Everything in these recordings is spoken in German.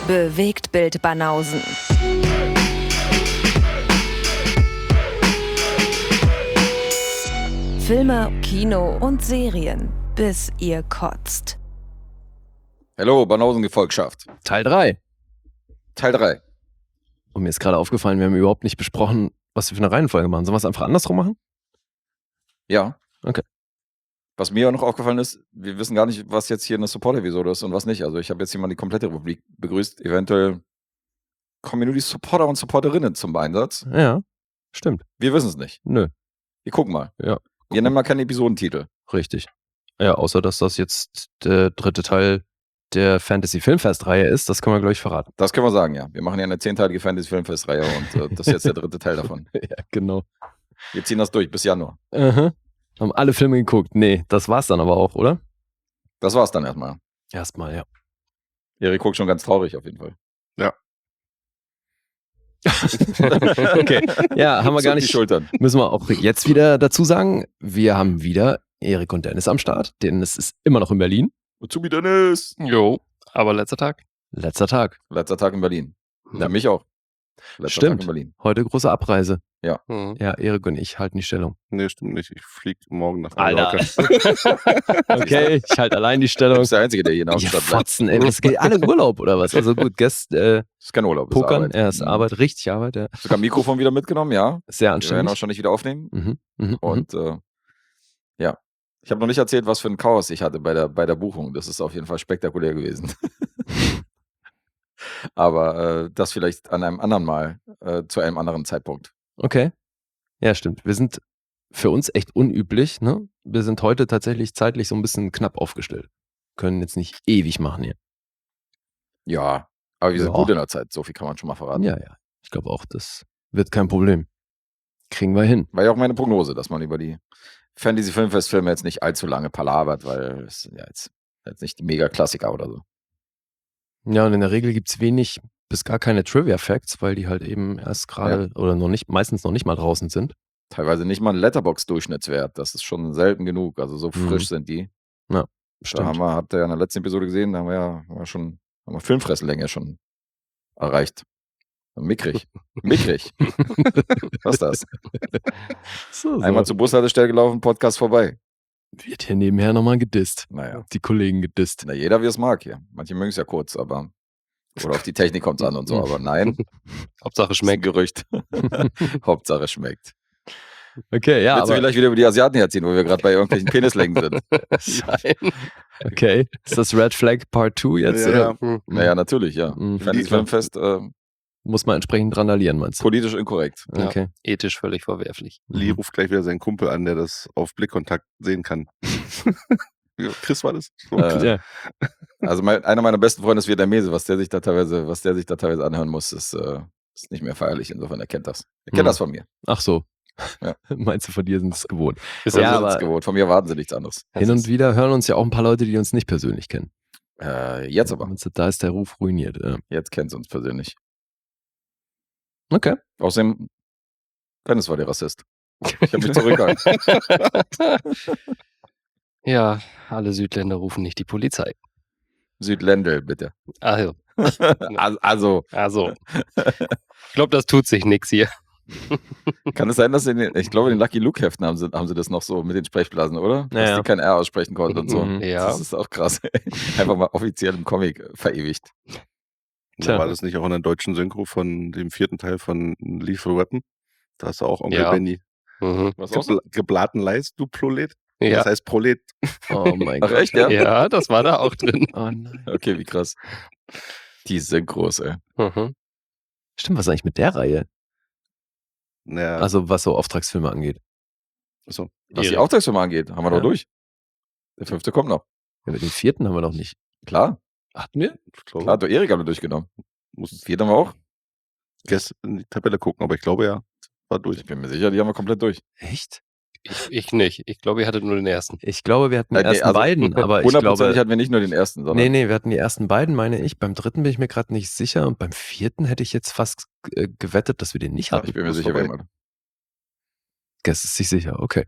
Bewegtbild Banausen. Filme, Kino und Serien, bis ihr kotzt. Hallo, Banausen-Gefolgschaft. Teil 3. Teil 3. Und mir ist gerade aufgefallen, wir haben überhaupt nicht besprochen, was wir für eine Reihenfolge machen. Sollen wir es einfach andersrum machen? Ja. Okay. Was mir auch noch aufgefallen ist, wir wissen gar nicht, was jetzt hier eine Support-Episode ist und was nicht. Also ich habe jetzt hier mal die komplette Republik begrüßt. Eventuell kommen nur die Supporter und Supporterinnen zum Einsatz. Ja, stimmt. Wir wissen es nicht. Nö. Wir gucken mal. Ja. Wir nennen mal keinen Episodentitel. Richtig. Ja, außer dass das jetzt der dritte Teil der Fantasy-Filmfest-Reihe ist, das können wir, glaube ich, verraten. Das können wir sagen, ja. Wir machen ja eine 10-teilige Fantasy-Filmfest-Reihe und das ist jetzt der dritte Teil davon. Ja, genau. Wir ziehen das durch bis Januar. Haben alle Filme geguckt. Nee, das war's dann aber auch, oder? Das war's dann erstmal. Erstmal, ja. Erik guckt schon ganz traurig auf jeden Fall. Ja. Okay. Ja, haben wir gar Die nicht. Schultern. Müssen wir auch jetzt wieder dazu sagen, wir haben wieder Erik und Dennis am Start. Dennis ist immer noch in Berlin. Wozu wie Dennis? Jo, aber letzter Tag. Letzter Tag. Letzter Tag in Berlin. Ja. Ja, mich auch. Letzter Stimmt. Tag in Berlin. Heute große Abreise. Mhm. Ja, Erik und ich halten die Stellung. Nee, stimmt nicht. Ich fliege morgen nach Alter. Mallorca. Okay, ich halte allein die Du Stellung. bist der Einzige, der hier in der Ja, Hauptstadt bleibt. Fotzen, ey. Das geht alle Urlaub oder was? Also gut, Das ist kein Urlaub, das ist Pokern, Arbeit. erst Mhm. Arbeit, richtig Arbeit, ja. Sogar Mikrofon wieder mitgenommen, ja. Sehr Wir werden auch anständig. schon nicht wieder aufnehmen. Mhm. Und ja, ich habe noch nicht erzählt, was für ein Chaos ich hatte bei der Buchung. Das ist auf jeden Fall spektakulär gewesen. Aber das vielleicht an einem anderen Mal, zu einem anderen Zeitpunkt. Okay. Ja, stimmt. Wir sind für uns echt unüblich, ne? Wir sind heute tatsächlich zeitlich so ein bisschen knapp aufgestellt. Können jetzt nicht ewig machen hier. Ja, aber wir sind Ja. gut in der Zeit. So viel kann man schon mal verraten. Ja. Ich glaube auch, das wird kein Problem. Kriegen wir hin. War ja auch meine Prognose, dass man über die Fantasy-Filmfest-Filme jetzt nicht allzu lange palabert, weil es sind ja jetzt nicht die Mega-Klassiker oder so. Ja, und in der Regel gibt's wenig bis gar keine Trivia-Facts, weil die halt eben erst gerade oder meistens noch nicht mal draußen sind. Teilweise nicht mal ein Letterbox-Durchschnittswert. Das ist schon selten genug. Also so frisch sind die. Da Stimmt. habt ihr ja in der letzten Episode gesehen, da haben wir Filmfresslänge schon erreicht. Mickrig. Was ist das? So. Einmal zur Bushaltestelle gelaufen, Podcast vorbei. Wird hier nebenher nochmal gedisst. Naja, Die Kollegen gedisst. jeder wie es mag hier. Manche mögen es ja kurz, aber oder auf die Technik kommt es an und so, aber nein, Hauptsache ist ein schmeckt. Gerücht. Hauptsache schmeckt. Okay, ja, Willst du aber vielleicht wieder über die Asiaten herziehen, wo wir gerade bei irgendwelchen Penislängen sind? okay. Ist das Red Flag Part 2 jetzt? Ja, Oder? ja. Naja, natürlich, ja. Mhm. Fantasy-Filmfest, Muss man entsprechend randalieren, meinst du? politisch inkorrekt. Ja. Okay. Ethisch völlig verwerflich. Mhm. Lee ruft gleich wieder seinen Kumpel an, der das auf Blickkontakt sehen kann. Ja, Chris war das? So. Ja. Also einer meiner besten Freunde ist Vietnamese, was der sich da teilweise anhören muss, ist nicht mehr feierlich. Insofern erkennt das. Er kennt das von mir. Ach so. Ja. Meinst du, von dir sind es gewohnt? Ist Ja, Ja, aber- gewohnt. Von mir erwarten sie nichts anderes. Hin und wieder hören uns ja auch ein paar Leute, die uns nicht persönlich kennen. Jetzt aber. Da ist der Ruf ruiniert. Ja. Jetzt kennt sie uns persönlich. Okay. Außerdem, Dennis war der Rassist. Ich habe mich zurückgehalten. Ja, alle Südländer rufen nicht die Polizei. Südländel, bitte. Also, Also, ich glaube, das tut sich nix hier. kann es sein, dass ich glaube, in den Lucky Luke-Heften haben sie das noch so mit den Sprechblasen, oder? Ja, Dass ja. die kein R aussprechen konnten und so. Mhm. Ja. Das ist auch krass. Einfach mal offiziell im Comic verewigt. Tja. War das nicht auch in der deutschen Synchro von dem 4. Teil von Lethal Weapon? Da hast du auch Onkel Ja. Benny. Mhm. Was auch so? Geblaten Leis, du Prolet? Ja. Das heißt Prolet. Oh mein Ach Gott. echt, ja? Ja, das war da auch drin. Oh nein. Okay, wie krass. Die sind groß, ey. Mhm. Stimmt, was ist eigentlich mit der Reihe? Naja, Also was so Auftragsfilme angeht. so. Was die Erik. Auftragsfilme angeht, haben wir Ja. doch durch. Der 5. kommt noch. Ja, mit den 4. haben wir noch nicht. Klar, Hatten wir? Ich glaube, klar, du Erik haben wir durchgenommen. muss 4 haben wir auch. gestern in die Tabelle gucken, aber ich glaube ja, war durch. Ich bin mir sicher, die haben wir komplett durch. Echt? Ich nicht. Ich glaube, ihr hattet nur den ersten. Ich glaube, wir hatten die Nee, ersten also beiden, aber ich 100% glaube... hatten wir nicht nur den ersten, sondern Nee, wir hatten die ersten beiden, meine ich. Beim 3. bin ich mir gerade nicht sicher. Und beim 4. hätte ich jetzt fast gewettet, dass wir den nicht hatten. ich bin mir Muss sicher, wir vorbei. haben Guess ist sich sicher, okay.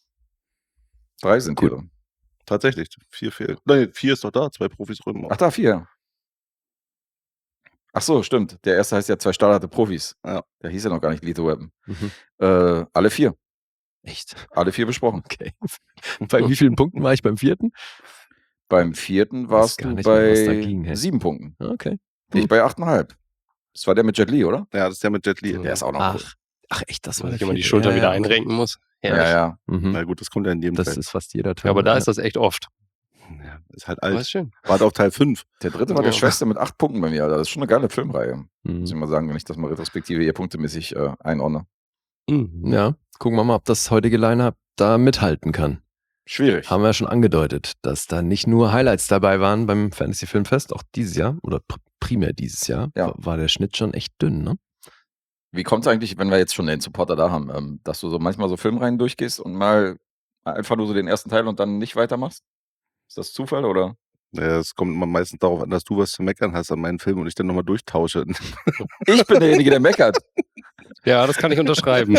3 sind Gut. hier drin. Tatsächlich, 4 fehlt. Nein, 4 ist doch da, 2 Profis drin. Ach da, 4. Ach so, stimmt. Der erste heißt ja 2 stahlharte Profis. Ja. Der hieß ja noch gar nicht Lethal Weapon. Mhm. Alle 4. Echt? Alle 4 besprochen. Okay. Bei wie vielen Punkten war ich beim 4.? Beim 4. warst gar du nicht mehr, was da bei ging, hey. 7 Punkten. Okay. Ich bei 8,5. Das war der mit Jet Li, oder? Ja, das ist der mit Jet Li. Der ist auch noch cool. Ach echt, das war Weil der ich immer die 4. Schulter wieder okay. einrenken muss. Ja, Herrlich. ja. Mhm. Na gut, das kommt ja in jedem Das Teil. ist fast jeder Teil. Ja, aber da ist das echt oft. Ja, ist halt Aber alt. ist schön. Warte auf Teil 5. Der 3. war der Ja. Schwester mit 8 Punkten bei mir, Alter. Das ist schon eine geile Filmreihe. Muss ich Mhm. mal sagen, wenn ich das mal retrospektive hier punktemäßig einordne. Mhm. Ja, gucken wir mal, ob das heutige Line-Up da mithalten kann. Schwierig. Haben wir ja schon angedeutet, dass da nicht nur Highlights dabei waren beim Fantasy Filmfest, auch dieses Jahr oder primär dieses Jahr, Ja. war der Schnitt schon echt dünn, ne? Wie kommt es eigentlich, wenn wir jetzt schon den Supporter da haben, dass du so manchmal so Filmreihen durchgehst und mal einfach nur so den ersten Teil und dann nicht weitermachst? Ist das Zufall oder? Ja, es kommt immer meistens darauf an, dass du was zu meckern hast an meinen Film und ich dann nochmal durchtausche. Ich bin derjenige, der meckert. Ja, das kann ich unterschreiben.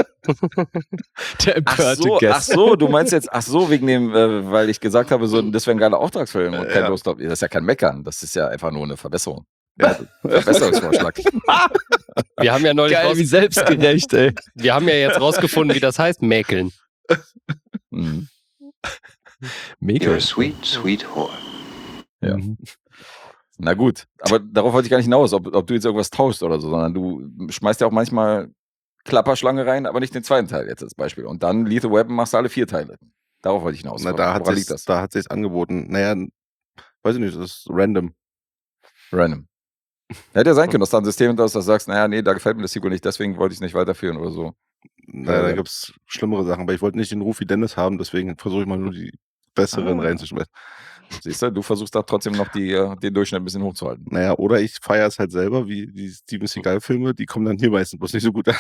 Der Ach so, du meinst jetzt, wegen dem, weil ich gesagt habe, so, das wäre ein geiler Auftragsfilm und kein Ja. Lust auf. Das ist ja kein Meckern, das ist ja einfach nur eine Verbesserung. Ja. Verbesserungsvorschlag. Wir haben ja neulich Geil, wie selbstgerecht, ey. wir haben ja jetzt rausgefunden, wie das heißt, mäkeln. Mhm. Mega. sweet, sweet whore. Ja. Mhm. Na gut, aber darauf wollte ich gar nicht hinaus, ob du jetzt irgendwas tauschst oder so, sondern du schmeißt ja auch manchmal Klapperschlange rein, aber nicht den zweiten Teil jetzt als Beispiel. Und dann Lethal Weapon machst du alle 4 Teile. Darauf wollte ich hinaus. Na, da hat Woran sich's, liegt das? da hat sich's angeboten. Naja, weiß ich nicht, das ist random. Random. Hätte ja sein können, dass da ein System ist, dass du sagst, naja, nee, da gefällt mir das Sequel nicht, deswegen wollte ich es nicht weiterführen oder so. Naja, da Ja. gibt's schlimmere Sachen, aber ich wollte nicht den Ruf wie Dennis haben, deswegen versuche ich mal nur die besseren Ah. reinzuschmeißen. Siehst du, du versuchst da trotzdem noch den Durchschnitt ein bisschen hochzuhalten. Naja, oder ich feiere es halt selber, wie die Steven Seagal-Filme, die kommen dann hier meistens bloß nicht so gut an.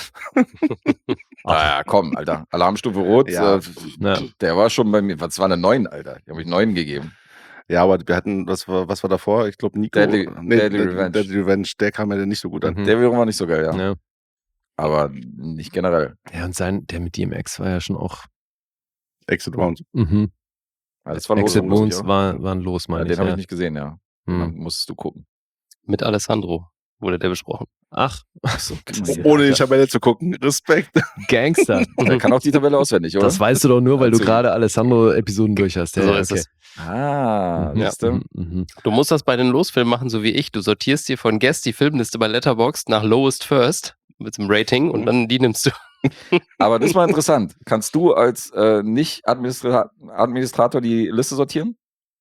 Ah, komm, Alter. Alarmstufe Rot, Ja. Ja. der war schon bei mir, was war eine 9, Alter? Die habe ich 9 gegeben. Ja, aber wir hatten, was war davor? Ich glaube, Nico. Deadly Revenge. Deadly Revenge, der kam ja dann nicht so gut an. Mhm. Der wiederum war nicht so geil, ja. Ja. Aber nicht generell. Ja, und der mit DMX war ja schon auch. Exit Round. Mhm. Ja, das war Exit los, Wounds waren los, ja, meine den ich. habe Ja. ich nicht gesehen, ja. Dann Hm. musstest du gucken. Mit Alessandro wurde der besprochen. Ach, so, Ohne die Tabelle zu gucken. Respekt. Gangster. Der kann auch die Tabelle auswendig, oder? Das weißt du doch nur, weil du Also- gerade Alessandro-Episoden durch hast. Ja, So ja, ist okay. es. Ah, Mhm, siehst du? mhm, mhm. Du musst das bei den Losfilmen machen, so wie ich. Du sortierst dir von Guest die Filmliste bei Letterboxd nach Lowest First mit dem Rating und dann die nimmst du. Aber das ist mal interessant. Kannst du als Nicht-Administrator die Liste sortieren?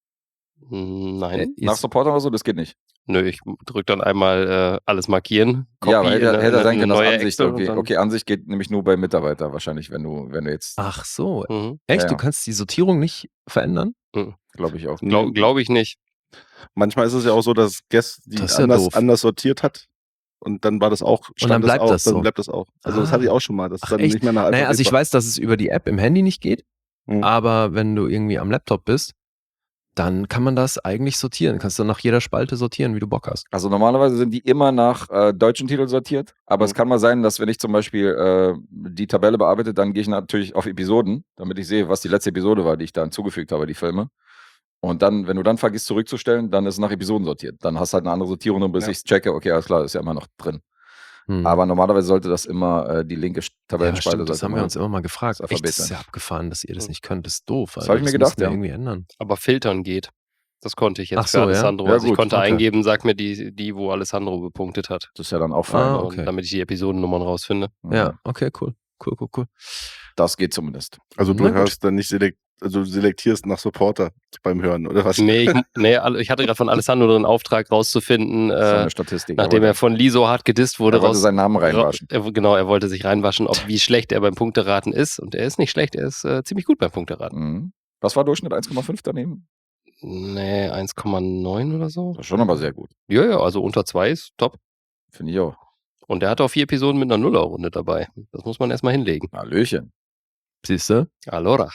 Nein. Nach Supporter oder so? Das geht nicht. Nö, ich drück dann einmal alles markieren. Ja, aber hätte in sein können, dass neue Ansicht Excel und irgendwie. dann- Okay, Ansicht geht nämlich nur bei Mitarbeiter wahrscheinlich, wenn du jetzt, Ach so. Mhm. Echt? Ja. Du kannst die Sortierung nicht verändern? glaube ich auch. Glaube ich nicht. Manchmal ist es ja auch so, dass Guest die Das ist ja doof. anders sortiert hat. Und dann war das auch, dann bleibt das so. Dann bleibt das auch. Also das Ah. hatte ich auch schon mal. Das Ach, ist dann echt? nicht mehr nach Naja, also ich Alphabet weiß, dass es über die App im Handy nicht geht, Mhm. aber wenn du irgendwie am Laptop bist, dann kann man das eigentlich sortieren. Kannst du nach jeder Spalte sortieren, wie du Bock hast. Also normalerweise sind die immer nach deutschen Titeln sortiert, aber es kann mal sein, dass wenn ich zum Beispiel die Tabelle bearbeite, dann gehe ich natürlich auf Episoden, damit ich sehe, was die letzte Episode war, die ich da hinzugefügt habe, die Filme. Und dann, wenn du dann vergisst zurückzustellen, dann ist es nach Episoden sortiert. Dann hast du halt eine andere Sortierung, bis Ja. ich checke, okay, alles klar, ist ja immer noch drin. Hm. Aber normalerweise sollte das immer die linke ja, Tabellenspalte stimmt, das sollte haben wir immer- uns immer mal gefragt. das Echt, Alphabet das ist ja sein. abgefahren, dass ihr das nicht könnt. Das ist doof. Das hab ich mir müssen gedacht, wir ja. irgendwie ändern. Aber filtern geht. Das konnte ich jetzt Ach so, für ja? Alessandro. Ja, Also ich gut, konnte okay. eingeben, sag mir die, wo Alessandro bepunktet hat. Das ist ja dann auch fein. Ah, Und okay. damit ich die Episodennummern rausfinde. Ja, okay, cool. Cool. Das geht zumindest. Also du Na gut. hörst dann nicht du selektierst nach Supporter beim Hören, oder was? Nee, ich hatte gerade von Alessandro den Auftrag rauszufinden, Das ist eine Statistik. nachdem er von Lee so hart gedisst wurde, er wollte seinen Namen reinwaschen. Genau, er wollte sich reinwaschen, wie schlecht er beim Punkteraten ist. Und er ist nicht schlecht, er ist ziemlich gut beim Punkteraten. Mhm. Was war Durchschnitt? 1,5 daneben? Nee, 1,9 oder so. Das ist schon aber sehr gut. Ja, also unter 2 ist top. Finde ich auch. Und er hat auch 4 Episoden mit einer Nullerrunde dabei. Das muss man erstmal hinlegen. Hallöchen. Siehst du? Allora.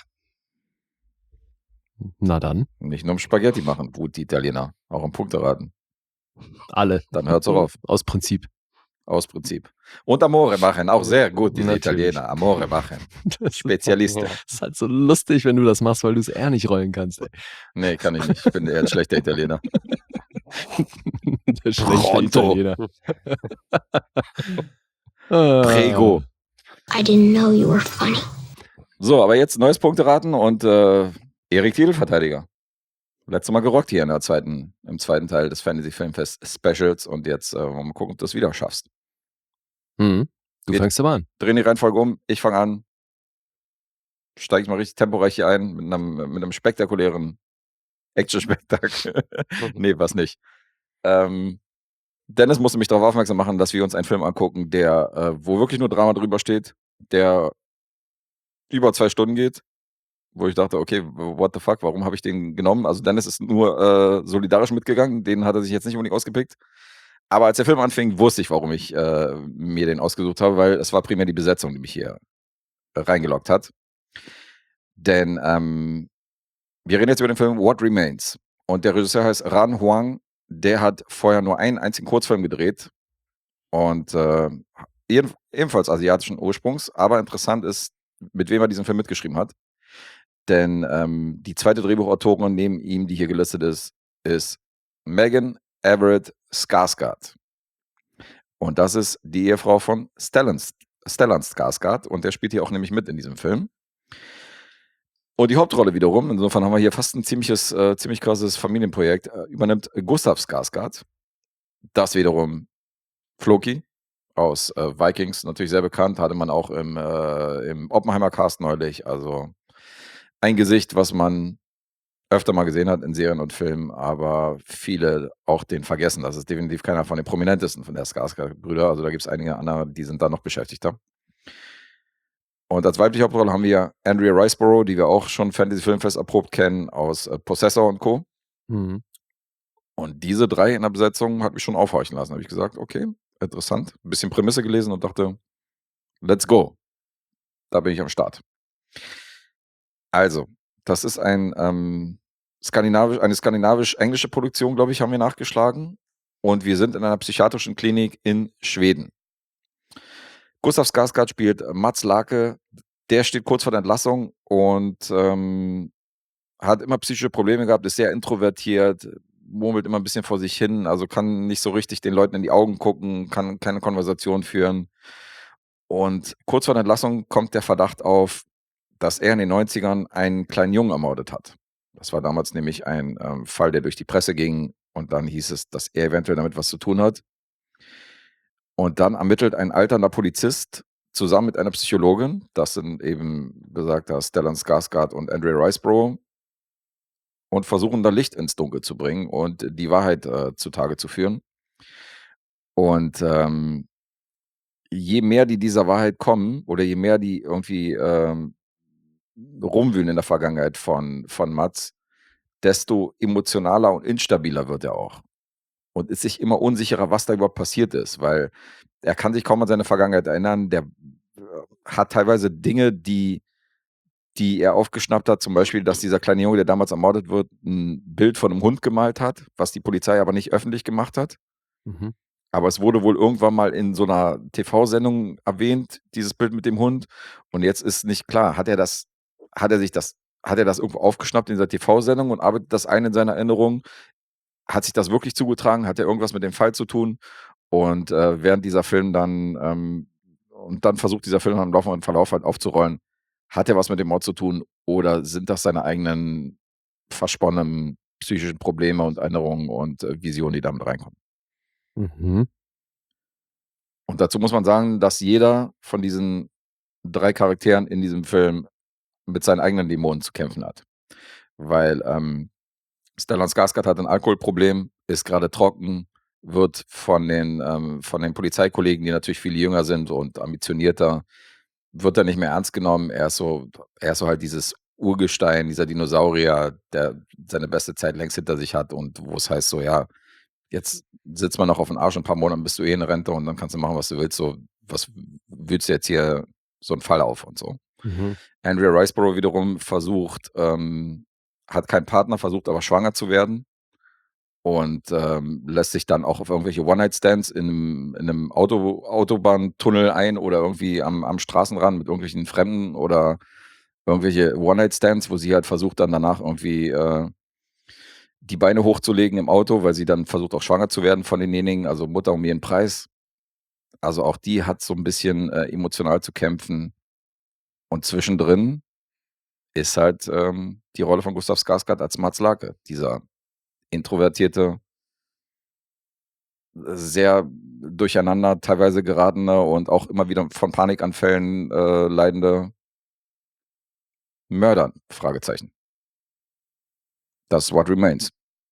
Na dann. Nicht nur im Spaghetti machen, gut, die Italiener. Auch im Punkteraten. Alle. Dann hört's auch auf. Aus Prinzip. Aus Prinzip. Und Amore machen, auch sehr gut, diese Natürlich. Italiener. Amore machen. Das Spezialisten. ist halt so lustig, wenn du das machst, weil du es eher nicht rollen kannst. Ey. Nee, kann ich nicht. Ich bin eher ein schlechter Italiener. Der schlechte Pronto. Italiener. Prego. I didn't know you were funny. So, aber jetzt neues Punkteraten und Erik Titelverteidiger. Letztes Mal gerockt hier im zweiten Teil des Fantasy Filmfest Specials und jetzt wollen wir mal gucken, ob du es wieder schaffst. Mhm. Du Wir fängst aber an. drehen die Reihenfolge um, ich fange an, steige ich mal richtig temporeich hier ein mit einem spektakulären Action-Spektakel. Nee, was nicht. Dennis musste mich darauf aufmerksam machen, dass wir uns einen Film angucken, der, wo wirklich nur Drama drüber steht, der über 2 Stunden geht, wo ich dachte, okay, what the fuck, warum habe ich den genommen? Also Dennis ist nur solidarisch mitgegangen, den hat er sich jetzt nicht unbedingt ausgepickt. Aber als der Film anfing, wusste ich, warum ich mir den ausgesucht habe, weil es war primär die Besetzung, die mich hier reingeloggt hat. Denn wir reden jetzt über den Film What Remains. Und der Regisseur heißt Ran Huang. Der hat vorher nur einen einzigen Kurzfilm gedreht. Und ebenfalls asiatischen Ursprungs. Aber interessant ist, mit wem er diesen Film mitgeschrieben hat. Denn die zweite Drehbuchautorin neben ihm, die hier gelistet ist Megan Everett Skarsgård. Und das ist die Ehefrau von Stellan Skarsgård. Und der spielt hier auch nämlich mit in diesem Film. Und die Hauptrolle wiederum, insofern haben wir hier fast ein ziemlich krasses Familienprojekt, übernimmt Gustav Skarsgård. Das wiederum Floki aus Vikings, natürlich sehr bekannt, hatte man auch im Oppenheimer-Cast neulich. Also ein Gesicht, was man öfter mal gesehen hat in Serien und Filmen, aber viele auch den vergessen. Das ist definitiv keiner von den prominentesten von der Skarsgård-Brüder. Also da gibt es einige andere, die sind da noch beschäftigter. Und als weibliche Hauptrolle haben wir Andrea Riseborough, die wir auch schon Fantasy Filmfest erprobt kennen, aus Possessor und Co. Mhm. Und diese 3 in der Besetzung hat mich schon aufhorchen lassen. Da habe ich gesagt, okay, interessant. Ein bisschen Prämisse gelesen und dachte, let's go. Da bin ich am Start. Also, das ist eine skandinavisch-englische Produktion, glaube ich, haben wir nachgeschlagen. Und wir sind in einer psychiatrischen Klinik in Schweden. Gustav Skarsgård spielt Mats Lake. Der steht kurz vor der Entlassung und hat immer psychische Probleme gehabt, ist sehr introvertiert, murmelt immer ein bisschen vor sich hin, also kann nicht so richtig den Leuten in die Augen gucken, kann keine Konversation führen. Und kurz vor der Entlassung kommt der Verdacht auf, dass er in den 90ern einen kleinen Jungen ermordet hat. Das war damals nämlich ein Fall, der durch die Presse ging und dann hieß es, dass er eventuell damit was zu tun hat. Und dann ermittelt ein alternder Polizist zusammen mit einer Psychologin, das sind eben besagter Stellan Skarsgård und Andrea Riseborough, und versuchen da Licht ins Dunkel zu bringen und die Wahrheit zutage zu führen. Und je mehr die dieser Wahrheit kommen oder je mehr die irgendwie rumwühlen in der Vergangenheit von Mats, desto emotionaler und instabiler wird er auch. Und ist sich immer unsicherer, was da überhaupt passiert ist, weil er kann sich kaum an seine Vergangenheit erinnern. Der hat teilweise Dinge, die er aufgeschnappt hat, zum Beispiel, dass dieser kleine Junge, der damals ermordet wird, ein Bild von einem Hund gemalt hat, was die Polizei aber nicht öffentlich gemacht hat. Mhm. Aber es wurde wohl irgendwann mal in so einer TV-Sendung erwähnt, dieses Bild mit dem Hund. Und jetzt ist nicht klar, hat er das irgendwo aufgeschnappt in dieser TV-Sendung und arbeitet das ein in seiner Erinnerung? Hat sich das wirklich zugetragen? Hat er irgendwas mit dem Fall zu tun? Und während dieser Film dann, und dann versucht dieser Film im laufenden Verlauf halt aufzurollen, hat er was mit dem Mord zu tun oder sind das seine eigenen versponnenen psychischen Probleme und Erinnerungen und Visionen, die damit reinkommen? Mhm. Und dazu muss man sagen, dass jeder von diesen 3 Charakteren in diesem Film mit seinen eigenen Dämonen zu kämpfen hat. Weil Stellan Skarsgård hat ein Alkoholproblem, ist gerade trocken, wird von den Polizeikollegen, die natürlich viel jünger sind und ambitionierter, wird er nicht mehr ernst genommen. Er ist so halt dieses Urgestein, dieser Dinosaurier, der seine beste Zeit längst hinter sich hat und wo es heißt so, ja, jetzt sitzt man noch auf den Arsch, in ein paar Monaten bist du in Rente und dann kannst du machen, was du willst. So, was willst du jetzt hier so einen Fall auf und so. Mhm. Andrea Riseborough wiederum hat keinen Partner, versucht aber schwanger zu werden und lässt sich dann auch auf irgendwelche One-Night-Stands in einem Autobahntunnel ein oder irgendwie am Straßenrand mit irgendwelchen Fremden oder irgendwelche One-Night-Stands, wo sie halt versucht dann danach irgendwie die Beine hochzulegen im Auto, weil sie dann versucht auch schwanger zu werden von denjenigen, also Mutter um ihren Preis. Also auch die hat so ein bisschen emotional zu kämpfen. Und zwischendrin ist halt die Rolle von Gustav Skarsgård als Mats Lake, dieser introvertierte, sehr durcheinander teilweise geratene und auch immer wieder von Panikanfällen leidende Mörder, Fragezeichen. Das ist What Remains.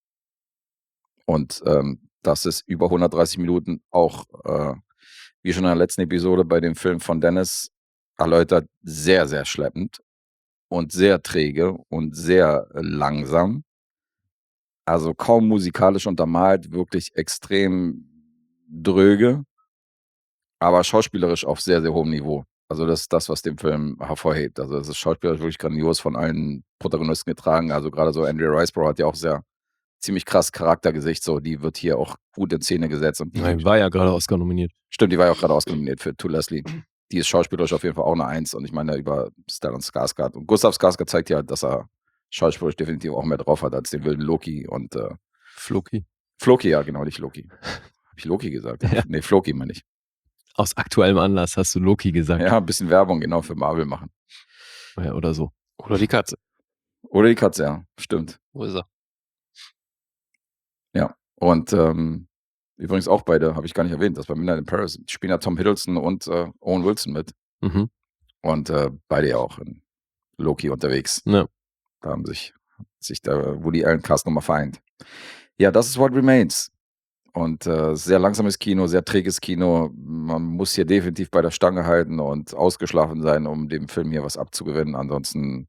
Und das ist über 130 Minuten auch, wie schon in der letzten Episode bei dem Film von Dennis erläutert, sehr, sehr schleppend und sehr träge und sehr langsam. Also kaum musikalisch untermalt, wirklich extrem dröge, aber schauspielerisch auf sehr, sehr hohem Niveau. Also das ist das, was den Film hervorhebt. Also es ist schauspielerisch wirklich grandios von allen Protagonisten getragen. Also gerade so Andrea Riseborough hat ja auch ziemlich krass Charaktergesicht, so die wird hier auch gut in Szene gesetzt. Und Nein, war ja gerade Oscar nominiert. Stimmt, die war ja auch gerade Oscar nominiert für To Leslie. Die ist schauspielerisch auf jeden Fall auch eine 1 und ich meine über Stellan Skarsgård. Und Gustav Skarsgård zeigt ja, dass er schauspielerisch definitiv auch mehr drauf hat als den wilden Loki und Floki. Floki, ja genau, nicht Loki. Hab ich Loki gesagt? Ja. Nee, Floki meine ich. Aus aktuellem Anlass hast du Loki gesagt. Ja, ein bisschen Werbung genau für Marvel machen. Ja, oder so. Oder die Katze. Oder die Katze, ja, stimmt. Wo ist er? Ja, und übrigens auch beide, habe ich gar nicht erwähnt, das bei Midnight in Paris spielen ja Tom Hiddleston und Owen Wilson mit. Mhm. Und beide ja auch in Loki unterwegs. Ja. Da haben sich der Woody Allen Cast nochmal vereint. Ja, das ist What Remains. Und sehr langsames Kino, sehr träges Kino. Man muss hier definitiv bei der Stange halten und ausgeschlafen sein, um dem Film hier was abzugewinnen. Ansonsten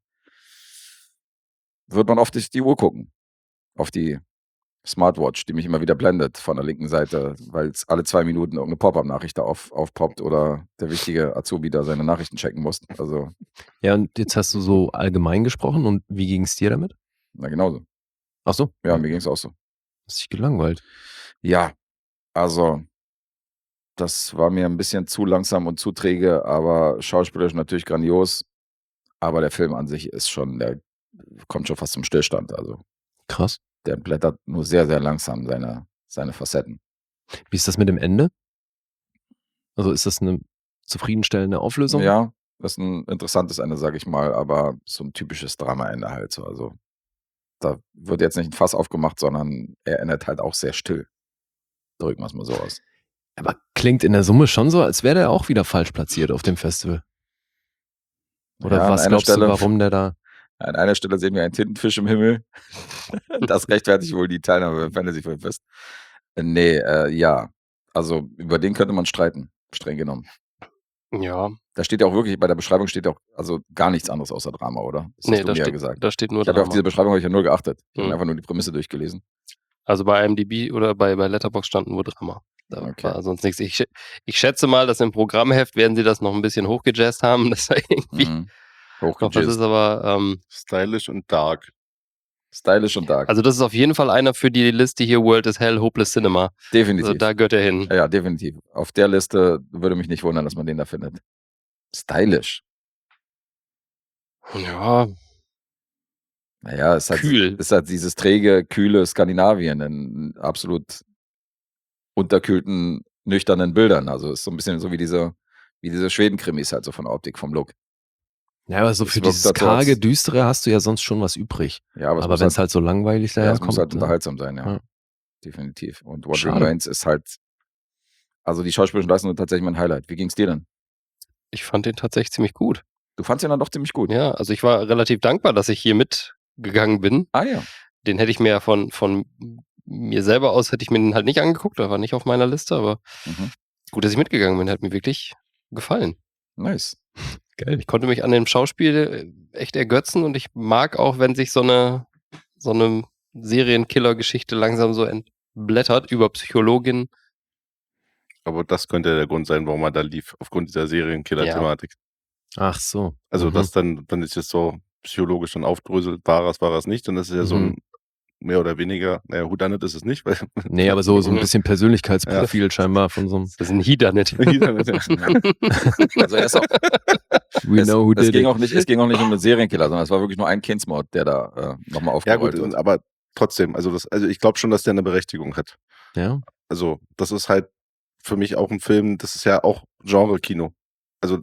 wird man auf die Uhr gucken. Auf die Smartwatch, die mich immer wieder blendet von der linken Seite, weil es alle 2 Minuten irgendeine Pop-Up-Nachricht da aufpoppt oder der wichtige Azubi da seine Nachrichten checken muss. Also, Ja, und jetzt hast du so allgemein gesprochen und wie ging es dir damit? na genauso. Ach so? Ja, mir ging es auch so. Hast dich gelangweilt? Ja, also das war mir ein bisschen zu langsam und zu träge, aber schauspielerisch natürlich grandios. Aber der Film an sich ist schon, der kommt schon fast zum Stillstand. Also Krass. der blättert nur sehr, sehr langsam seine Facetten. Wie ist das mit dem Ende? Also ist das eine zufriedenstellende Auflösung? Ja, das ist ein interessantes Ende, sage ich mal, aber so ein typisches Drama-Ende halt so. Also da wird jetzt nicht ein Fass aufgemacht, sondern er endet halt auch sehr still. Drücken wir es mal so aus. Aber klingt in der Summe schon so, als wäre der auch wieder falsch platziert auf dem Festival. Oder Ja, an was einer glaubst Stelle- du, warum der da... An einer Stelle sehen wir einen Tintenfisch im Himmel. Das rechtfertigt wohl die Teilnahme beim Fantasy Filmfest. Nee, ja. Also über den könnte man streiten, streng genommen. Ja. Da steht ja auch wirklich, bei der Beschreibung steht ja auch also gar nichts anderes außer Drama, oder? Das Nee, hast du da mir ja steht, gesagt. da steht nur Ich habe ja auf Drama. diese Beschreibung hab ich ja null geachtet. Ich habe Mhm. einfach nur die Prämisse durchgelesen. Also bei IMDb oder bei Letterboxd stand nur Drama. Da Okay. war sonst nichts. Ich schätze mal, dass im Programmheft werden sie das noch ein bisschen hochgejazzt haben, dass da irgendwie Mhm. noch was ist, Hochgejizzt. aber Stylish und dark. Stylish und dark. also das ist auf jeden Fall einer für die Liste hier World is Hell, Hopeless Cinema. Definitiv. Also da gehört er hin. Ja, definitiv. Auf der Liste würde mich nicht wundern, dass man den da findet. Stylish. Ja, Naja, es Kühl. ist halt dieses träge, kühle Skandinavien in absolut unterkühlten, nüchternen Bildern. Also ist so ein bisschen so wie diese Schweden-Krimis halt so von der Optik, vom Look. Ja, aber so Es für wirkt dieses halt so, als- karge, düstere hast du ja sonst schon was übrig. Ja, aber es Aber muss wenn es halt so langweilig ja, es muss daherkommt... halt ne? unterhaltsam sein, ja. Ja. Definitiv. Und What Schade. Remains ist halt, also die schauspielerischen Leistungen sind tatsächlich mein Highlight. Wie ging's dir denn? ich fand den tatsächlich ziemlich gut. Du fandst ihn dann doch ziemlich gut. Ja, also ich war relativ dankbar, dass ich hier mitgegangen bin. Ah ja. Den hätte ich mir ja von mir selber aus, hätte ich mir den halt nicht angeguckt, der war nicht auf meiner Liste, aber Mhm. gut, dass ich mitgegangen bin, hat mir wirklich gefallen. Nice. Geil. Ich konnte mich an dem Schauspiel echt ergötzen und ich mag auch, wenn sich so eine Serienkiller-Geschichte langsam so entblättert über Psychologin. Aber das könnte der Grund sein, warum er da lief, aufgrund dieser Serienkiller-Thematik. Ach so. Also Mhm. das dann ist es so psychologisch dann aufdröselt, war es nicht, dann ist es ja so ein mehr oder weniger, naja, Whodunit ist es nicht, weil Nee, aber so ein Mhm. bisschen Persönlichkeitsprofil scheinbar von so einem Das ist ein Heater-Net. Also er ist auch, We know who es did ging it. auch nicht um einen Serienkiller, sondern es war wirklich nur ein Kindsmord, der da nochmal ja aufgerollt gut, wird. aber trotzdem, also ich glaube schon, dass der eine Berechtigung hat. Ja. Also das ist halt für mich auch ein Film, das ist ja auch Genre-Kino. Also,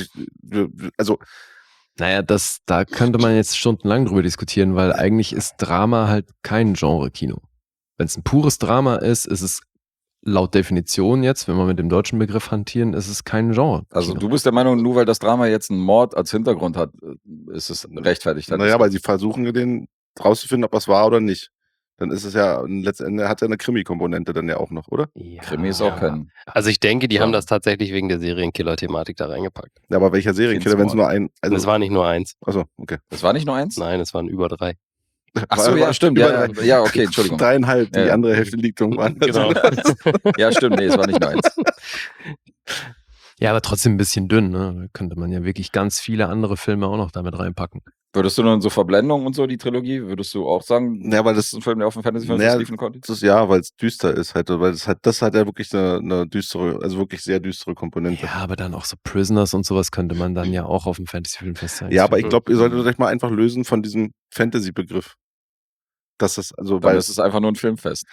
Naja, da könnte man jetzt stundenlang drüber diskutieren, weil eigentlich ist Drama halt kein Genre-Kino. Wenn es ein pures Drama ist es laut Definition jetzt, wenn wir mit dem deutschen Begriff hantieren, ist es kein Genre. Also du bist der Meinung, nur weil das Drama jetzt einen Mord als Hintergrund hat, ist es rechtfertigt. naja, weil sie versuchen, den rauszufinden, ob das war oder nicht. Dann ist es ja, letztendlich hat er eine Krimi-Komponente dann ja auch noch, oder? Ja. Krimi ist auch kein... Also ich denke, die Ja. haben das tatsächlich wegen der Serienkiller-Thematik da reingepackt. Ja, aber welcher Serienkiller, wenn es nur ein... Und es war nicht nur eins. Achso, okay. Das war nicht nur eins? Nein, es waren über 3. Ach so, ja, stimmt. Ja, okay, Entschuldigung. 3,5, die Ja. andere Hälfte liegt irgendwann. Genau. Ja, stimmt, nee, es war nicht nur eins. Ja, aber trotzdem ein bisschen dünn, ne? Da könnte man ja wirklich ganz viele andere Filme auch noch damit reinpacken. Würdest du nun so Verblendung und so, die Trilogie, würdest du auch sagen, Ja, weil das ist ein Film, der auf dem Fantasy-Film Naja, liefen konnte? Das ist, ja, weil es düster ist halt, weil das hat ja wirklich eine düstere, also wirklich sehr düstere Komponente. Ja, aber dann auch so Prisoners und sowas könnte man dann ja auch auf dem Fantasy-Film festhalten. Ja, aber ich glaube, ihr solltet euch mal einfach lösen von diesem Fantasy-Begriff. Das ist, also, Dann weil ist es einfach nur ein Filmfest.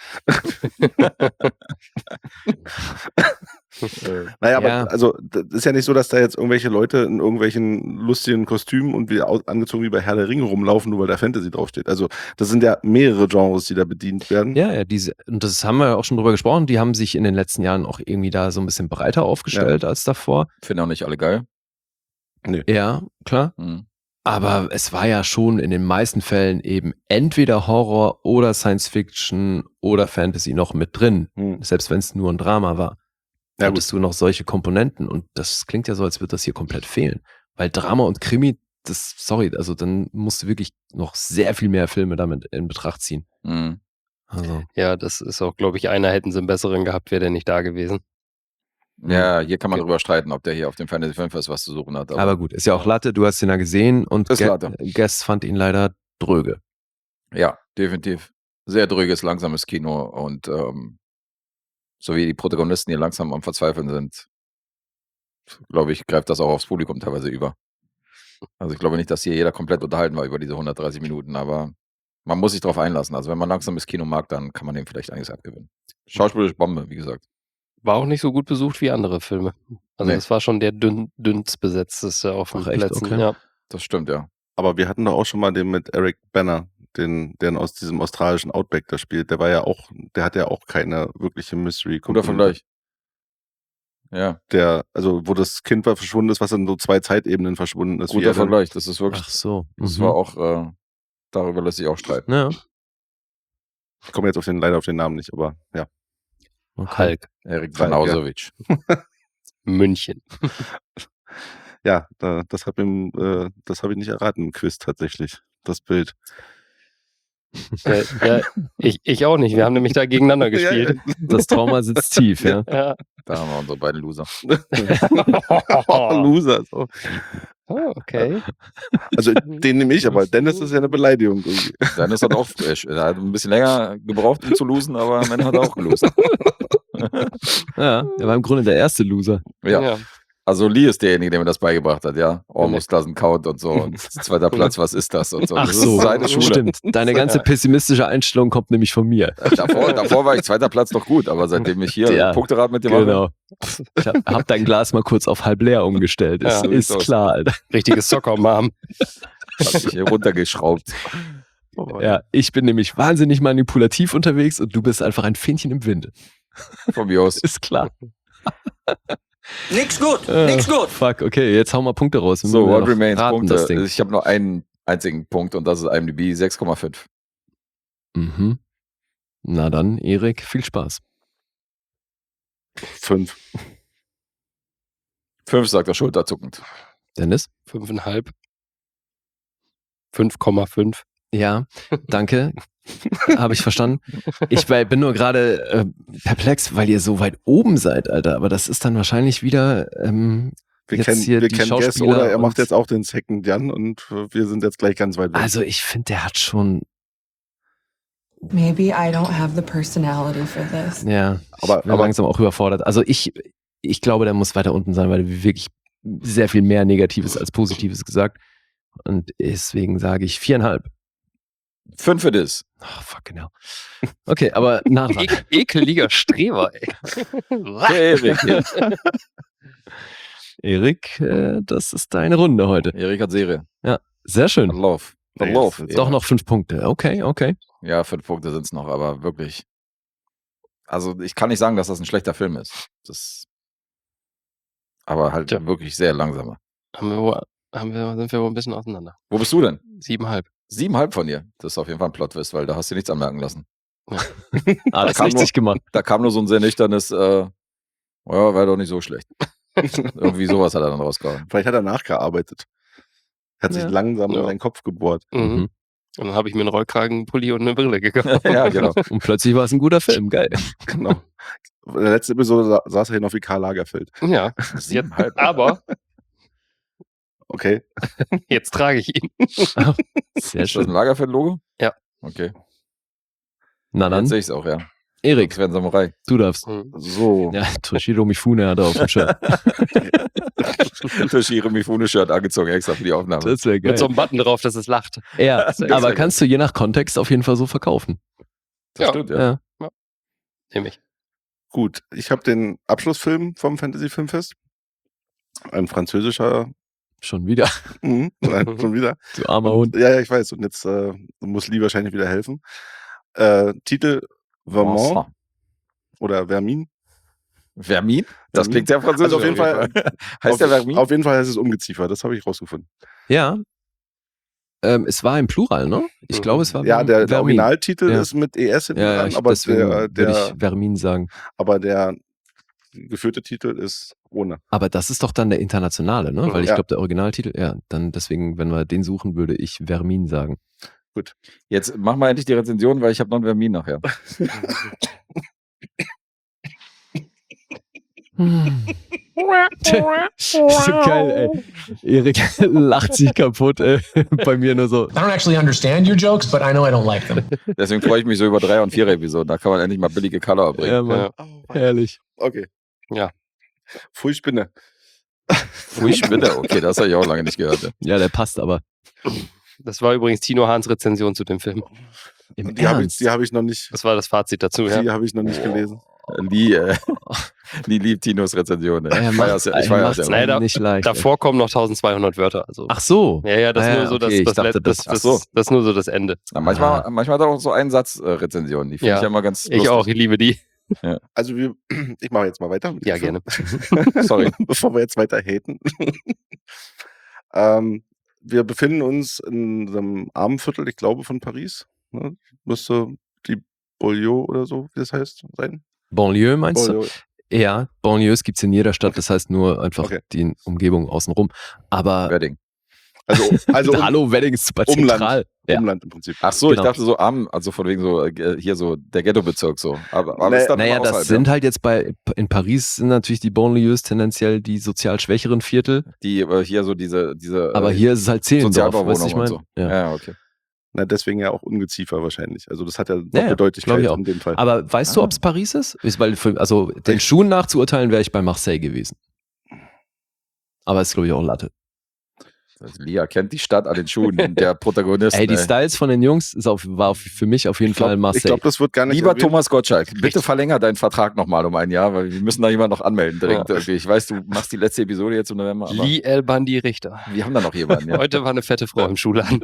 naja, aber Ja. also das ist ja nicht so, dass da jetzt irgendwelche Leute in irgendwelchen lustigen Kostümen und angezogen wie bei Herr der Ringe rumlaufen, nur weil da Fantasy draufsteht. Also das sind ja mehrere Genres, die da bedient werden. Ja, und das haben wir ja auch schon drüber gesprochen, die haben sich in den letzten Jahren auch irgendwie da so ein bisschen breiter aufgestellt als davor. Finde auch nicht alle geil. Ja, klar. Hm. Aber es war ja schon in den meisten Fällen eben entweder Horror oder Science Fiction oder Fantasy noch mit drin. Selbst wenn es nur ein Drama war. Ja, Hattest du noch solche Komponenten und das klingt ja so, als würde das hier komplett fehlen. Weil Drama und Krimi, also dann musst du wirklich noch sehr viel mehr Filme damit in Betracht ziehen. Hm. Also, Ja, das ist auch, glaube ich, einer hätten sie einen besseren gehabt, wäre der nicht da gewesen. Ja, hier kann man drüber streiten, ob der hier auf dem Fantasy Filmfest was zu suchen hat. aber gut, ist ja auch Latte, du hast ihn ja gesehen und Ist Latte. Guest fand ihn leider dröge. Ja, definitiv. Sehr dröges, langsames Kino und so wie die Protagonisten hier langsam am Verzweifeln sind, glaube ich, greift das auch aufs Publikum teilweise über. Also ich glaube nicht, dass hier jeder komplett unterhalten war über diese 130 Minuten, aber man muss sich darauf einlassen. Also wenn man langsames Kino mag, dann kann man dem vielleicht einiges abgewinnen. Schauspielerische Bombe, wie gesagt. War auch nicht so gut besucht wie andere Filme. Also Nee. das war schon der dünnst besetzteste auf den Ach, echt? Plätzen. Okay. Ja. Das stimmt, ja. Aber wir hatten doch auch schon mal den mit Eric Banner, der aus diesem australischen Outback da spielt. Der hat ja auch keine wirkliche Mystery. Guter Vergleich. Ja, Also wo das Kind verschwunden ist, was in so 2 Zeitebenen verschwunden ist. wie guter er dann- Vergleich. Das ist wirklich, Ach so. das war auch, darüber lässt sich auch streiten. Ja. Ich komme jetzt leider auf den Namen nicht, aber ja. Okay. Hulk. Erik Falk, Vanausewitsch. München. Ja, das habe ich nicht erraten im Quiz tatsächlich, das Bild. Ja, ich auch nicht. Wir haben nämlich da gegeneinander gespielt. Das Trauma sitzt tief, ja. Ja. Da haben wir unsere beiden Loser. Loser. So. Oh, okay. Also den nehme ich, aber Dennis ist ja eine Beleidigung irgendwie. Dennis hat auch er hat ein bisschen länger gebraucht, um zu losen, aber am Ende hat er auch gelost. Ja, er war im Grunde der erste Loser. Ja. Also Lee ist derjenige, der mir das beigebracht hat, ja. Almost doesn't count und so. Und 2. Platz, was ist das? Und so. Ach Das so, ist seine Schule. stimmt. Deine ganze pessimistische Einstellung kommt nämlich von mir. Davor war ich 2. Platz noch gut, aber seitdem ich hier Ja, Punkterad mit dir mache, Genau. Ich hab dein Glas mal kurz auf halb leer umgestellt. Ja, Ist so ist klar, Alter. Richtiges Soccer-Mom. hab ich hier runtergeschraubt. Ja, ich bin nämlich wahnsinnig manipulativ unterwegs und du bist einfach ein Fähnchen im Winde. Von mir aus. Ist klar. Nix gut, nix gut. Fuck, okay, jetzt hau mal Punkte raus. Wir So, müssen ja What noch Remains, raten, das Punkte. Ding. Ich habe nur einen einzigen Punkt und das ist IMDb 6,5. Mhm. Na dann, Erik, viel Spaß. 5. 5 sagt er schulterzuckend. Dennis? 5,5. 5,5. Ja, danke. Habe ich verstanden. Ich bin nur gerade perplex, weil ihr so weit oben seid, Alter. Aber das ist dann wahrscheinlich wieder Wir jetzt kennen hier die Guess Schauspieler oder er und- macht jetzt auch den Second Jan und wir sind jetzt gleich ganz weit weg. Also ich finde, der hat schon, Maybe I don't have the personality for this. ja, Aber- ich bin aber- langsam auch überfordert. Also ich glaube, der muss weiter unten sein, weil er wirklich sehr viel mehr Negatives als Positives gesagt. Und deswegen sage ich 4,5. 5 it is. Oh, fucking hell. Okay, aber nah dran. Ekeliger Streber, ey. Okay, Erik. Erik, das ist deine Runde heute. Erik hat Serie. Sehr schön. Love. The Nee, Love. jetzt- Doch noch 5 Punkte. Okay. Ja, 5 Punkte sind es noch, aber wirklich. Also ich kann nicht sagen, dass das ein schlechter Film ist. Aber halt Tja. wirklich sehr langsamer. Sind wir wohl ein bisschen auseinander. Wo bist du denn? 7,5. 7,5 von dir. Das ist auf jeden Fall ein Plot-Twist, weil da hast du nichts anmerken lassen. Alles kam richtig gemacht. Da kam nur so ein sehr nüchternes, ja, war doch nicht so schlecht. Irgendwie sowas hat er dann rausgehauen. Vielleicht hat er nachgearbeitet. Hat sich Ja. langsam in Ja. seinen Kopf gebohrt. Mhm. Und dann habe ich mir einen Rollkragenpulli und eine Brille gekauft. Ja, genau. Und plötzlich war es ein guter Film. Geil. Genau. In der letzten Episode saß er hier noch wie Karl Lagerfeld. Ja, 7,5. aber Okay. jetzt trage ich ihn. Sehr Ist das ein schön. Lagerfeld-Logo? Ja. Okay. Na Jetzt dann, sehe ich es auch, ja. Erik, Das wäre ein Samurai. du darfst. Mhm. So. Ja, Toshiro Mifune hat er auf dem Shirt. Toshiro Mifune-Shirt angezogen, extra für die Aufnahme. Das wäre geil. Mit so einem Button drauf, dass es lacht. Ja, sehr aber geil. kannst du je nach Kontext auf jeden Fall so verkaufen. Das Ja. stimmt, ja. Ja. Nehme ich. Gut. Ich habe den Abschlussfilm vom Fantasy Filmfest. Ein französischer. Schon wieder. Nein, schon wieder. Du armer Hund. Ja, ich weiß. Und jetzt muss Lee wahrscheinlich wieder helfen. Titel Vermont Vincent. oder Vermin. Vermin? Das Vermin? klingt sehr französisch. Also auf jeden Fall. Heißt der Vermin? Auf jeden Fall heißt es Ungeziefer. Das habe ich rausgefunden. Ja. Es war im Plural, ne? Ich Mhm. glaube, es war Ja, der Vermin. Originaltitel Ja. ist mit ES hinten Ja, dran, aber deswegen der, würde ich Vermin sagen. aber der geführte Titel ist ohne. Aber das ist doch dann der internationale, ne? Weil ich Ja. glaube, der Originaltitel, ja, dann deswegen, wenn wir den suchen, würde ich Vermin sagen. Jetzt mach mal endlich die Rezension, weil ich habe noch einen Vermin nachher. So geil, ey. Erik lacht sich kaputt, ey. Bei mir nur so. I don't actually understand your jokes, but I know I don't like them. Deswegen freue ich mich so über 3- und 4er-Episoden. Da kann man endlich mal billige Color bringen. Ja, Mann, herrlich. Okay. Ja. Pfui Spinne. Pfui Spinne, okay, das habe ich auch lange nicht gehört. Ja. Ja, der passt aber. Das war übrigens Tino Hahns Rezension zu dem Film. Im Die habe ich, Ernst? die hab ich noch nicht. Das war das Fazit dazu, ja. Die habe ich noch nicht gelesen. Die liebt Tinos Rezension. Ey. Er Ich macht's feier's ja. Nein, da- nicht leicht. ey. Davor kommen noch 1200 Wörter. Also. Ach so. Ja, das ist Ah, nur so okay, ich das dachte, das, das- das, ach so. das ist nur so das Ende. Na, manchmal hat er auch so einen Satz Rezensionen. Die finde Ja. ich ja immer ganz Ich lustig. auch, ich liebe die. Also ich mache jetzt mal weiter. mit Ja, dem Film. gerne. Sorry. Bevor wir jetzt weiter haten. Wir befinden uns in einem Armenviertel, ich glaube, von Paris. Ne? Müsste die Beaulieu oder so, wie das heißt, sein. Banlieue meinst du? Beaulieu. Ja, Banlieues gibt es in jeder Stadt, das heißt nur einfach Okay. die Umgebung außenrum. Aber Wedding. Also hallo, Wedding ist super Umland. zentral. Ja. Umland im Prinzip. Ach so, Genau. ich dachte so arm, also von wegen so hier so der Ghettobezirk so. Aber Nee, ist dann Naja, immer das außerhalb, sind halt jetzt in Paris sind natürlich die Banlieues tendenziell die sozial schwächeren Viertel, die hier so diese aber hier ist es halt Zehlendorf, weißt du, ich Sozialbauwohnungen meine? und so. Ja. Ja, okay. Na, deswegen ja auch Ungeziefer wahrscheinlich. Also das hat ja Ja, Doppeldeutigkeit glaub ich auch. in dem Fall. Aber weißt du, ob es Paris ist? Weil also den Schuhen nachzuurteilen, wäre ich bei Marseille gewesen. Aber ist, glaube ich, auch Latte. Also Lia kennt die Stadt an den Schuhen der Protagonisten. Ey, die ey. Styles von den Jungs war für mich auf jeden Fall ich Marseille. glaube, das wird gar nicht Lieber erwähnt. Thomas Gottschalk, bitte verlänger deinen Vertrag nochmal um ein Jahr, weil wir müssen da jemanden noch anmelden dringend. Ja. Irgendwie. Ich weiß, du machst die letzte Episode jetzt im November, aber Lee El Bandi Richter. wir haben da noch jemanden. Ja. Heute war eine fette Frau im Schuhladen.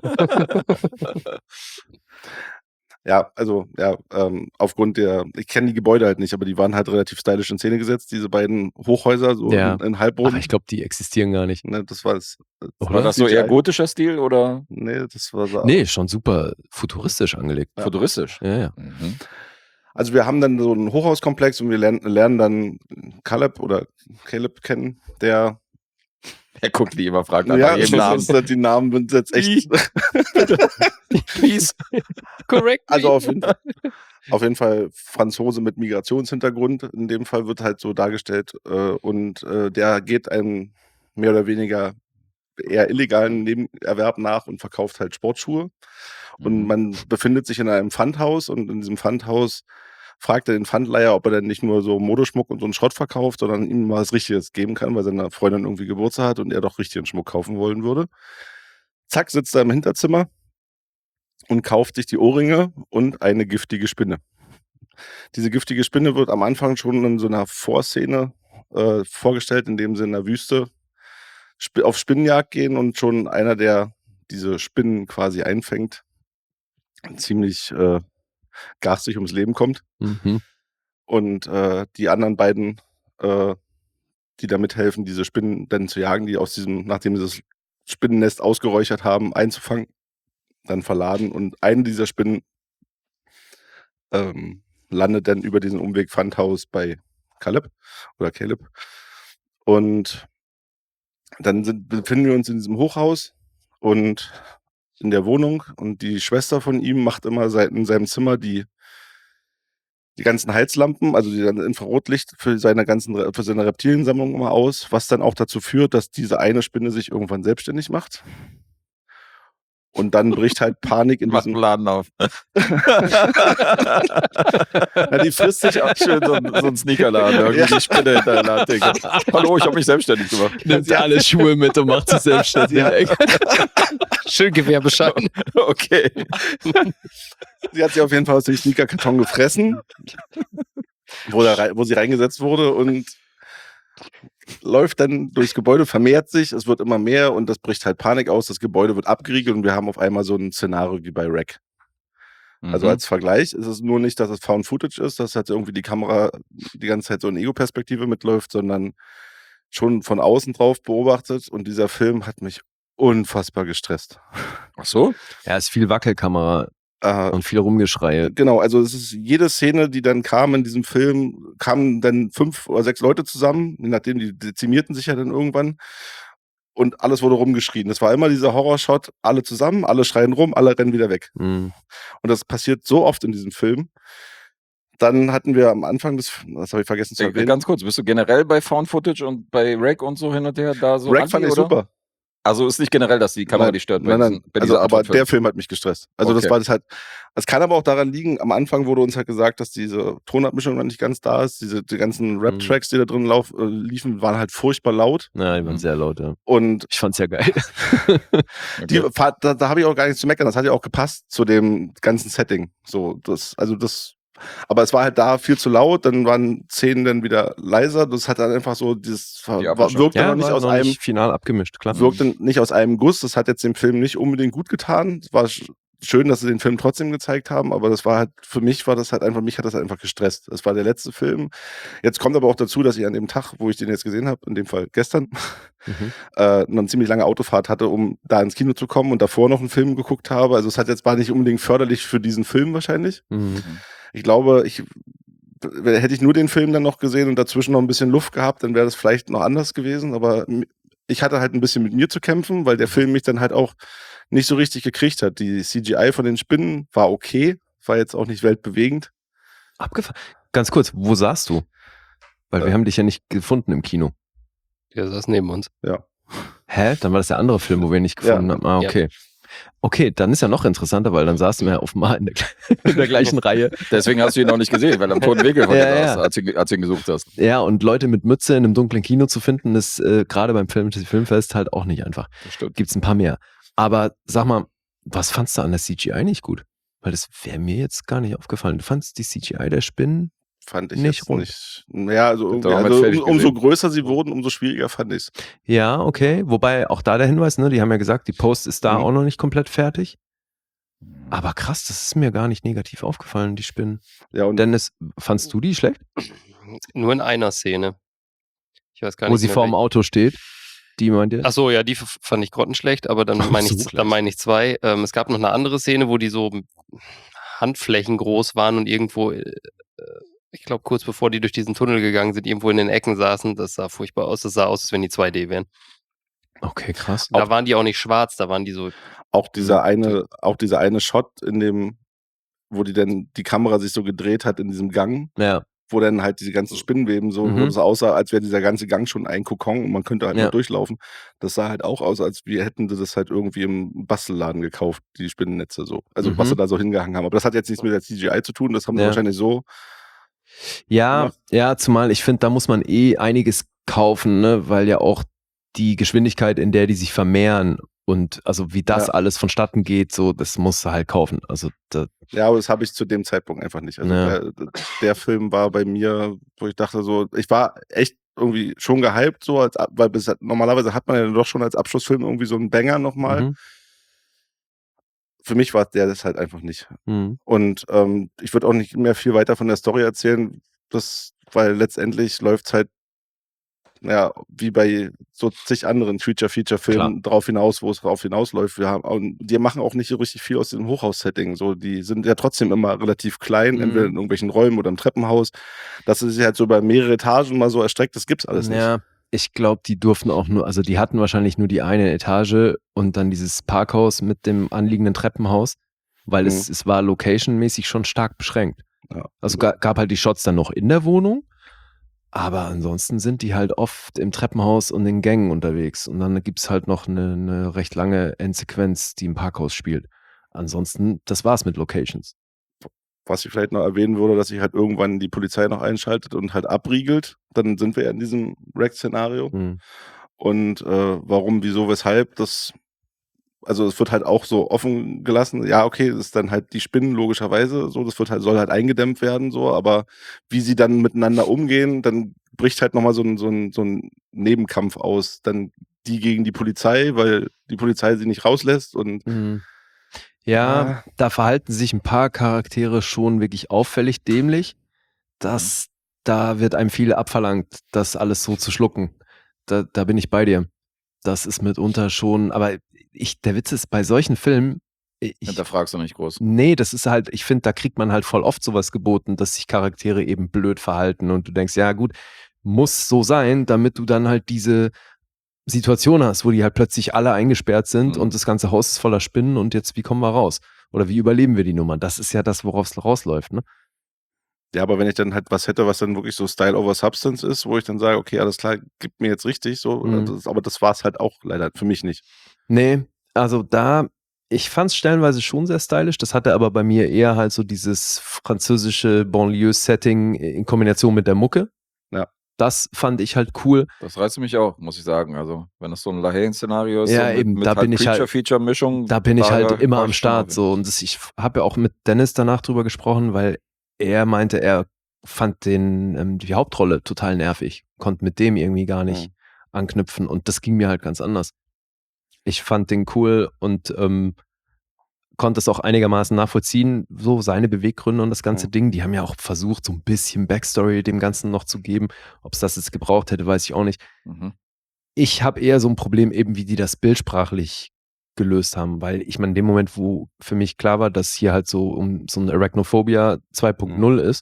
Ja, also ja, aufgrund ich kenne die Gebäude halt nicht, aber die waren halt relativ stylisch in Szene gesetzt, diese beiden Hochhäuser, so Ja. in Halbboden. Aber ich glaube, die existieren gar nicht. Ne, das war das. War das so CGI. eher gotischer Stil oder Nee, das war so. Nee, schon super futuristisch angelegt. futuristisch? Ja, ja. Mhm. Also wir haben dann so einen Hochhauskomplex und wir lernen dann Caleb kennen, der Er guckt die immer, fragt nach ja, jedem Namen. die Namen sind jetzt echt. Please. Correct. Also auf jeden Fall Franzose mit Migrationshintergrund. In dem Fall wird halt so dargestellt. Und der geht einem mehr oder weniger eher illegalen Nebenerwerb nach und verkauft halt Sportschuhe. Und man befindet sich in einem Pfandhaus und in diesem Pfandhaus fragt er den Pfandleiher, ob er denn nicht nur so Modeschmuck und so einen Schrott verkauft, sondern ihm mal was Richtiges geben kann, weil seine Freundin irgendwie Geburtstag hat und er doch richtigen Schmuck kaufen wollen würde. Zack, sitzt er im Hinterzimmer und kauft sich die Ohrringe und eine giftige Spinne. Diese giftige Spinne wird am Anfang schon in so einer Vorszene vorgestellt, in dem sie in der Wüste auf Spinnenjagd gehen und schon einer, der diese Spinnen quasi einfängt, ziemlich garstig ums Leben kommt. Mhm. Und die anderen beiden, die da mithelfen, diese Spinnen dann zu jagen, die nachdem sie das Spinnennest ausgeräuchert haben, einzufangen, dann verladen. Und eine dieser Spinnen landet dann über diesen Umweg Pfandhaus bei Caleb. Und dann befinden wir uns in diesem Hochhaus und in der Wohnung. Und die Schwester von ihm macht immer in seinem Zimmer die ganzen Heizlampen, also die dann Infrarotlicht für seine Reptiliensammlung immer aus, was dann auch dazu führt, dass diese eine Spinne sich irgendwann selbstständig macht. Und dann bricht halt Panik in Macht einen diesem... Laden auf. Ja, die frisst sich auch Schön so ein Sneakerladen, irgendwie die Spinne hinter der Ladentheke. Hallo, ich habe mich selbstständig gemacht. Nimmt sie alle Schuhe mit und macht sich selbstständig. Schön Gewerbeschein. Okay. Sie hat sich auf jeden Fall aus dem Sneakerkarton gefressen, wo sie reingesetzt wurde und läuft dann durchs Gebäude, vermehrt sich, es wird immer mehr und das bricht halt Panik aus, das Gebäude wird abgeriegelt und wir haben auf einmal so ein Szenario wie bei REC. Also als Vergleich ist es nur nicht, dass es Found Footage ist, dass halt irgendwie die Kamera die ganze Zeit so in Ego-Perspektive mitläuft, sondern schon von außen drauf beobachtet und dieser Film hat mich unfassbar gestresst. Ach so? Ja, ist viel Wackelkamera und viel Rumgeschreie. Genau, also es ist jede Szene, die dann kam in diesem Film, kamen dann 5 oder 6 Leute zusammen, je nachdem, die dezimierten sich ja dann irgendwann und alles wurde rumgeschrien. Das war immer dieser Horrorshot, alle zusammen, alle schreien rum, alle rennen wieder weg. Mhm. Und das passiert so oft in diesem Film. Dann hatten wir am Anfang das habe ich vergessen zu erwähnen. Ganz kurz, bist du generell bei Found Footage und bei REC und so hin und her da so REC fand ich oder? super. Also ist nicht generell, dass die Kamera die stört. Nein. Also, aber der Film hat mich gestresst. Also Okay. das war das halt. Es kann aber auch daran liegen, am Anfang wurde uns halt gesagt, dass diese Tonabmischung noch nicht ganz da ist. Die ganzen Rap-Tracks, die da drin liefen, waren halt furchtbar laut. Ja, die waren sehr laut, ja. Und Ich fand's ja geil. da habe ich auch gar nichts zu meckern. Das hat ja auch gepasst zu dem ganzen Setting. So, aber es war halt da viel zu laut, dann waren Szenen dann wieder leiser. Das hat dann einfach so wirkte Ja, noch nicht war aus noch einem nicht final abgemischt, klar. wirkte nicht aus einem Guss. Das hat jetzt dem Film nicht unbedingt gut getan. Es war schön, dass sie den Film trotzdem gezeigt haben, aber das war halt, mich hat das einfach gestresst. Das war der letzte Film. Jetzt kommt aber auch dazu, dass ich an dem Tag, wo ich den jetzt gesehen habe, in dem Fall gestern, eine ziemlich lange Autofahrt hatte, um da ins Kino zu kommen und davor noch einen Film geguckt habe. Also es war nicht unbedingt förderlich für diesen Film wahrscheinlich. Mhm. Ich glaube, hätte ich nur den Film dann noch gesehen und dazwischen noch ein bisschen Luft gehabt, dann wäre das vielleicht noch anders gewesen, aber ich hatte halt ein bisschen mit mir zu kämpfen, weil der Film mich dann halt auch nicht so richtig gekriegt hat. Die CGI von den Spinnen war okay, war jetzt auch nicht weltbewegend. Abgefahren. Ganz kurz, wo saßt du? Weil wir haben dich ja nicht gefunden im Kino. Der saß neben uns. Ja. Hä? Dann war das der andere Film, wo wir ihn nicht gefunden haben. Ah, okay. Okay, dann ist ja noch interessanter, weil dann saßen wir ja offenbar in der gleichen Reihe. Deswegen hast du ihn noch nicht gesehen, weil am toten Winkel von dir Ja. saß, als du ihn gesucht hast. Ja, und Leute mit Mütze in einem dunklen Kino zu finden, ist gerade beim Filmfest halt auch nicht einfach. Das stimmt. Gibt's ein paar mehr. Aber sag mal, was fandst du an der CGI nicht gut? Weil das wäre mir jetzt gar nicht aufgefallen. Du fandst die CGI der Spinnen Fand ich nicht jetzt rund. nicht. Ja, also, irgendwie, Damit also fertig umso gesehen. größer sie wurden, umso schwieriger fand ich es. Ja, okay. Wobei auch da der Hinweis, ne, die haben ja gesagt, die Post ist da auch noch nicht komplett fertig. Aber krass, das ist mir gar nicht negativ aufgefallen, die Spinnen. Ja, und Dennis, fandst du die schlecht? Nur in einer Szene. Ich weiß gar Wo nicht sie mehr, vorm Auto steht? Die meint ihr? Ach so, ja, die fand ich grottenschlecht, aber dann Ach, meine so ich, gleich. dann meine ich 2. Es gab noch eine andere Szene, wo die so Handflächen groß waren und irgendwo, ich glaube, kurz bevor die durch diesen Tunnel gegangen sind, irgendwo in den Ecken saßen. Das sah furchtbar aus. Das sah aus, als wenn die 2D wären. Okay, krass. Da waren die auch nicht schwarz, da waren die so. auch dieser eine Shot wo die Kamera sich so gedreht hat in diesem Gang, Ja, wo dann halt diese ganzen Spinnenweben so, wo es aussah, als wäre dieser ganze Gang schon ein Kokon und man könnte halt Ja. mal durchlaufen. Das sah halt auch aus, als hätten sie das halt irgendwie im Bastelladen gekauft, die Spinnennetze so. Also was sie da so hingehangen haben. Aber das hat jetzt nichts mit der CGI zu tun, das haben sie Ja. wahrscheinlich so. ja, zumal ich finde, da muss man einiges kaufen, ne, weil ja auch die Geschwindigkeit, in der die sich vermehren Und also wie das Ja. alles vonstatten geht, so, das musst du halt kaufen. Also Ja, aber das habe ich zu dem Zeitpunkt einfach nicht. Also Ja. der Film war bei mir, wo ich dachte so, ich war echt irgendwie schon gehypt, so weil normalerweise hat man ja doch schon als Abschlussfilm irgendwie so einen Banger nochmal. Mhm. Für mich war der das halt einfach nicht. Mhm. Und ich würde auch nicht mehr viel weiter von der Story erzählen, weil letztendlich läuft es halt ja, wie bei so zig anderen Feature-Filmen drauf hinaus, wo es drauf hinausläuft. Die machen auch nicht so richtig viel aus dem Hochhaus-Setting. So, die sind ja trotzdem immer relativ klein, entweder in irgendwelchen Räumen oder im Treppenhaus. Dass es sich halt so über mehrere Etagen mal so erstreckt, das gibt's alles nicht. Ja, ich glaube, die durften auch nur, also die hatten wahrscheinlich nur die eine Etage und dann dieses Parkhaus mit dem anliegenden Treppenhaus, weil es war locationmäßig schon stark beschränkt. Ja. Also gab halt die Shots dann noch in der Wohnung, aber ansonsten sind die halt oft im Treppenhaus und in Gängen unterwegs. Und dann gibt's halt noch eine recht lange Endsequenz, die im Parkhaus spielt. Ansonsten, das war's mit Locations. Was ich vielleicht noch erwähnen würde, dass sich halt irgendwann die Polizei noch einschaltet und halt abriegelt. Dann sind wir ja in diesem Wreck-Szenario. Und warum, wieso, weshalb, also es wird halt auch so offen gelassen. Ja, okay, das ist dann halt die Spinnen logischerweise so, soll halt eingedämmt werden, so, aber wie sie dann miteinander umgehen, dann bricht halt nochmal so ein Nebenkampf aus. Dann die gegen die Polizei, weil die Polizei sie nicht rauslässt und Ja, da verhalten sich ein paar Charaktere schon wirklich auffällig dämlich. Da wird einem viel abverlangt, das alles so zu schlucken. Da bin ich bei dir. Das ist mitunter schon, aber der Witz ist, bei solchen Filmen, Da fragst du nicht groß. nee, das ist halt, ich finde, da kriegt man halt voll oft sowas geboten, dass sich Charaktere eben blöd verhalten und du denkst, ja gut, muss so sein, damit du dann halt diese Situation hast, wo die halt plötzlich alle eingesperrt sind und das ganze Haus ist voller Spinnen und jetzt, wie kommen wir raus? Oder wie überleben wir die Nummer? Das ist ja das, worauf es rausläuft, ne? ja, aber wenn ich dann halt was hätte, was dann wirklich so Style over Substance ist, wo ich dann sage, okay, alles klar, gibt mir jetzt richtig so, aber das war es halt auch leider für mich nicht. Nee, also ich fand es stellenweise schon sehr stylisch, das hatte aber bei mir eher halt so dieses französische Banlieue-Setting in Kombination mit der Mucke. Ja. Das fand ich halt cool. Das reizt mich auch, muss ich sagen. Also, wenn das so ein La Haye-Szenario ist, Ja, so eben, da bin ich halt- Creature-Feature-Mischung. Da bin ich halt immer war am ich schon Start auf- so und ich habe ja auch mit Dennis danach drüber gesprochen, weil er meinte, er fand die Hauptrolle total nervig, konnte mit dem irgendwie gar nicht anknüpfen und das ging mir halt ganz anders. Ich fand den cool und konnte es auch einigermaßen nachvollziehen, so seine Beweggründe und das ganze Ding. Die haben ja auch versucht, so ein bisschen Backstory dem Ganzen noch zu geben. Ob es das jetzt gebraucht hätte, weiß ich auch nicht. Ich habe eher so ein Problem eben, wie die das bildsprachlich gelöst haben, weil ich meine, in dem Moment, wo für mich klar war, dass hier halt so ein Arachnophobia 2.0 ist,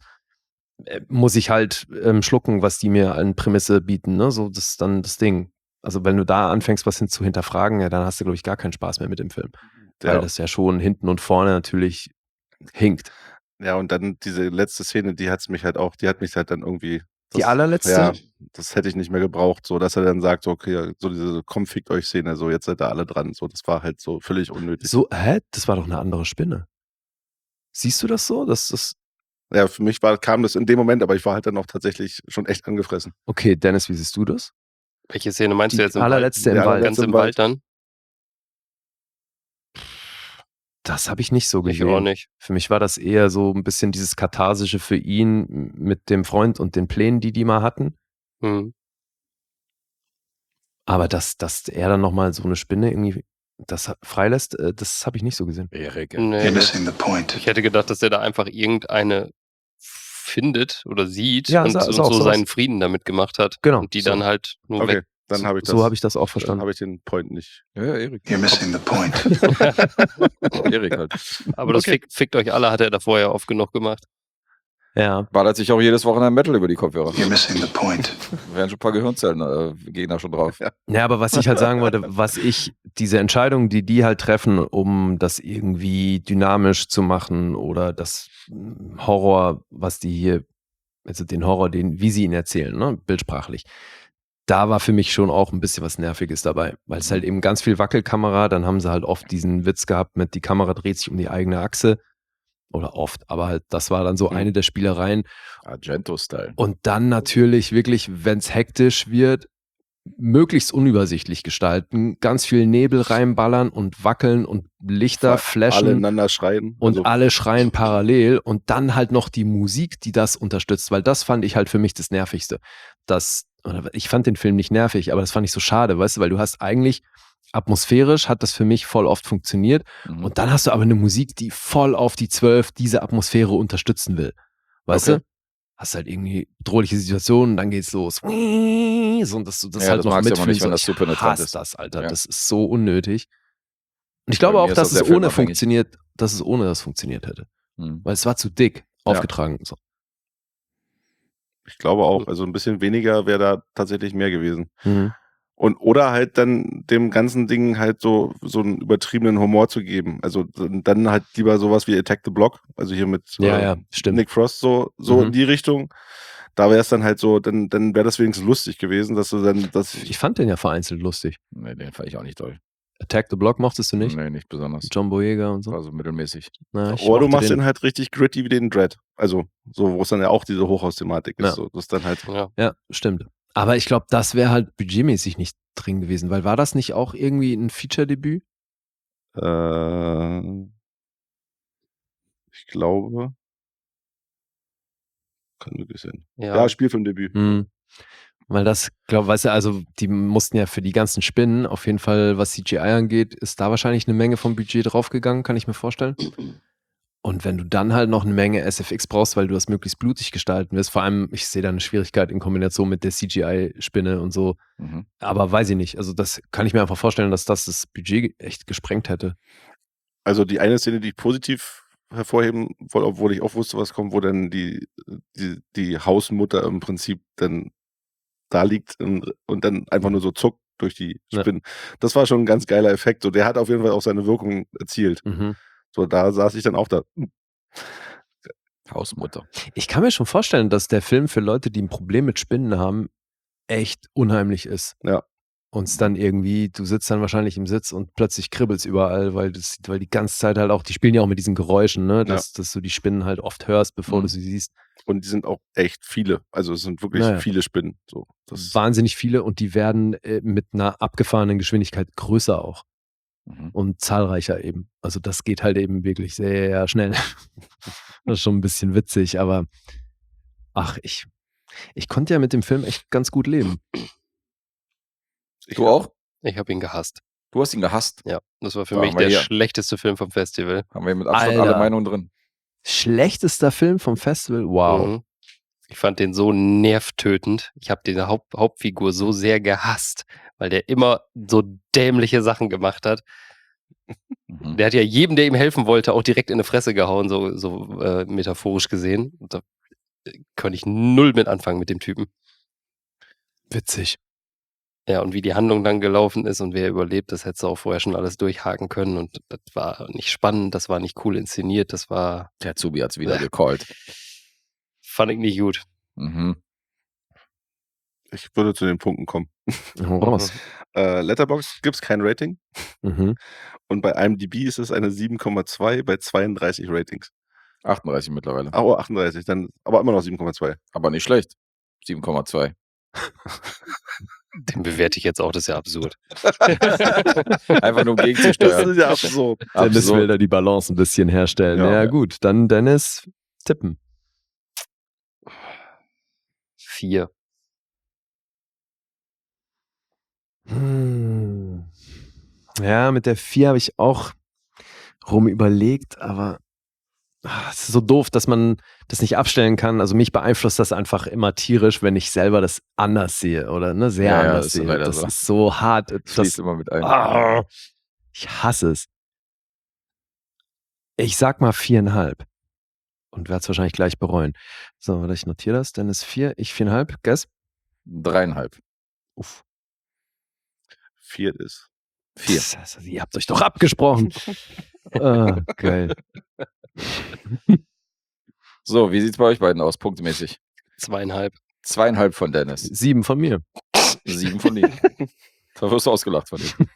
muss ich halt schlucken, was die mir an Prämisse bieten, ne? So, das ist dann das Ding. Also wenn du da anfängst, was zu hinterfragen, ja, dann hast du, glaube ich, gar keinen Spaß mehr mit dem Film. Weil das ja schon hinten und vorne natürlich hinkt. Ja, und dann diese letzte Szene, die hat mich halt dann irgendwie. Die allerletzte? Ja, das hätte ich nicht mehr gebraucht, so dass er dann sagt, so, okay, so diese komm, fickt euch Szene, so jetzt seid ihr alle dran. So, das war halt so völlig unnötig. So, das war doch eine andere Spinne. Siehst du das so? Ja, für mich kam das in dem Moment, aber ich war halt dann auch tatsächlich schon echt angefressen. Okay, Dennis, wie siehst du das? Welche Szene meinst Die du jetzt im allerletzte Wald? im Wald. Ganz im Wald dann? Das habe ich nicht so Ich gesehen. auch nicht. Für mich war das eher so ein bisschen dieses Katharsische für ihn mit dem Freund und den Plänen, die mal hatten. Aber dass er dann nochmal so eine Spinne irgendwie freilässt, das habe ich nicht so gesehen. Erik. Nee, ich hätte gedacht, dass er da einfach irgendeine findet oder sieht Ja, und ist auch so sowas. seinen Frieden damit gemacht hat. Genau, Und die so. dann halt nur Okay, weg. dann habe ich das. So habe ich das auch Dann verstanden. habe ich den Point nicht. Ja, Erik. Genau. Erik halt. Aber das fickt euch alle, hat er da vorher oft genug gemacht. Ja. Ballert sich auch jedes Wochenende Metal über die Kopfhörer. Wären schon ein paar Gehirnzellen, gehen da schon drauf. Ja, aber was ich halt sagen wollte, diese Entscheidung, die halt treffen, um das irgendwie dynamisch zu machen oder das Horror, was die hier, also den Horror, wie sie ihn erzählen, ne, bildsprachlich, da war für mich schon auch ein bisschen was Nerviges dabei, weil es halt eben ganz viel Wackelkamera, dann haben sie halt oft diesen Witz gehabt mit, die Kamera dreht sich um die eigene Achse. Oder oft, aber halt, das war dann so eine der Spielereien. Argento-Style. Und dann natürlich wirklich, wenn es hektisch wird, möglichst unübersichtlich gestalten, ganz viel Nebel reinballern und wackeln und Lichter Alle flashen ineinander schreien. und Also, alle schreien parallel und dann halt noch die Musik, die das unterstützt, weil das fand ich halt für mich das Nervigste. Ich fand den Film nicht nervig, aber das fand ich so schade, weißt du, weil du hast eigentlich atmosphärisch hat das für mich voll oft funktioniert und dann hast du aber eine Musik, die voll auf die 12 diese Atmosphäre unterstützen will. Weißt Okay. du? Hast halt irgendwie bedrohliche Situationen, dann geht's los. Und das Ja, halt das noch magst du aber nicht, mitfühlst. wenn das so penetrant hasse ist. das, Alter. Ja. Das ist so unnötig. Und ich Bei glaube mir auch, ist dass das es sehr ohne filmabhängig. ohne das funktioniert hätte. Mhm. Weil es war zu dick Ja. aufgetragen. So. ich glaube auch. Also ein bisschen weniger wäre da tatsächlich mehr gewesen. Mhm. Oder halt dann dem ganzen Ding halt so einen übertriebenen Humor zu geben. Also dann halt lieber sowas wie Attack the Block, also hier mit Ja, stimmt. Nick Frost so in die Richtung. Da wäre es dann halt so, dann wäre das wenigstens lustig gewesen, dass du dann Ich fand den ja vereinzelt lustig. Nee, den fand ich auch nicht toll. Attack the Block mochtest du nicht? Nee, nicht besonders. John Boyega und so. War so mittelmäßig. Na, ich oder du mochte machst den halt richtig gritty wie den Dread. Also so, wo es dann ja auch diese Hochhaus-Thematik ist. Ja. So, das ist dann halt. Ja, stimmt. Aber ich glaube, das wäre halt budgetmäßig nicht drin gewesen, weil war das nicht auch irgendwie ein Feature-Debüt? Ich glaube. Kann wirklich sein. Ja. Ja, Spielfilmdebüt. Weil das, weißt du, also die mussten ja für die ganzen Spinnen, auf jeden Fall, was CGI angeht, ist da wahrscheinlich eine Menge vom Budget draufgegangen, kann ich mir vorstellen. Und wenn du dann halt noch eine Menge SFX brauchst, weil du das möglichst blutig gestalten wirst, vor allem, ich sehe da eine Schwierigkeit in Kombination mit der CGI-Spinne und so, Mhm. aber weiß ich nicht. Also das kann ich mir einfach vorstellen, dass das Budget echt gesprengt hätte. Also die eine Szene, die ich positiv hervorheben wollte, obwohl ich auch wusste, was kommt, wo dann die Hausmutter im Prinzip dann da liegt und dann einfach nur so zuckt durch die Ja. Spinnen. Das war schon ein ganz geiler Effekt. So, der hat auf jeden Fall auch seine Wirkung erzielt. Mhm. So, da saß ich dann auch da. Hausmutter. Ich kann mir schon vorstellen, dass der Film für Leute, die ein Problem mit Spinnen haben, echt unheimlich ist. Ja. Und es dann irgendwie, du sitzt dann wahrscheinlich im Sitz und plötzlich kribbelt's überall, weil die ganze Zeit halt auch, die spielen ja auch mit diesen Geräuschen, ne, dass du die Spinnen halt oft hörst, bevor du sie siehst. Und die sind auch echt viele. Also es sind wirklich viele Spinnen. So, wahnsinnig viele und die werden mit einer abgefahrenen Geschwindigkeit größer auch. Und zahlreicher eben. Also das geht halt eben wirklich sehr schnell. Das ist schon ein bisschen witzig, aber ich konnte ja mit dem Film echt ganz gut leben. Du auch? Ich habe ihn gehasst. Du hast ihn gehasst? Ja, das war für Da mich haben wir der hier. schlechteste Film vom Festival. Haben wir mit Abstand Alter. alle Meinungen drin. Schlechtester Film vom Festival? Wow. Mhm. Ich fand den so nervtötend. Ich habe die Hauptfigur so sehr gehasst, weil der immer so dämliche Sachen gemacht hat. Der hat ja jedem, der ihm helfen wollte, auch direkt in die Fresse gehauen, so metaphorisch gesehen. Und da konnte ich null mit anfangen mit dem Typen. Witzig. Ja, und wie die Handlung dann gelaufen ist und wer überlebt, das hättest du auch vorher schon alles durchhaken können. Und das war nicht spannend, das war nicht cool inszeniert, das war... Der Zubi hat's wieder gecallt. Fand ich nicht gut. Mhm. Ich würde zu den Punkten kommen. Raus. Letterboxd gibt es kein Rating. Mhm. Und bei IMDb ist es eine 7,2 bei 32 Ratings. 38 mittlerweile. Oh, 38, dann aber immer noch 7,2. Aber nicht schlecht. 7,2. Den bewerte ich jetzt auch, das ist ja absurd. Einfach nur um gegenzusteuern. Das ist ja absurd. Dennis will da die Balance ein bisschen herstellen. Ja, gut, dann Dennis tippen. 4. Ja, mit der 4 habe ich auch überlegt, aber es ist so doof, dass man das nicht abstellen kann. Also mich beeinflusst das einfach immer tierisch, wenn ich selber das anders sehe oder sehr anders ist sehe. leider Das so. ist so hart. Fließt immer mit ein. Ich hasse es. Ich sag mal 4,5. Und werde es wahrscheinlich gleich bereuen. So, warte, ich notiere das. Dennis 4, ich 4,5. Guess? 3,5. Uff. 4 ist. 4. Also, ihr habt euch doch abgesprochen. Geil. So, wie sieht's bei euch beiden aus, punktmäßig? 2,5. 2,5 von Dennis. 7 von mir. 7 von dir. Da wirst du ausgelacht von dir.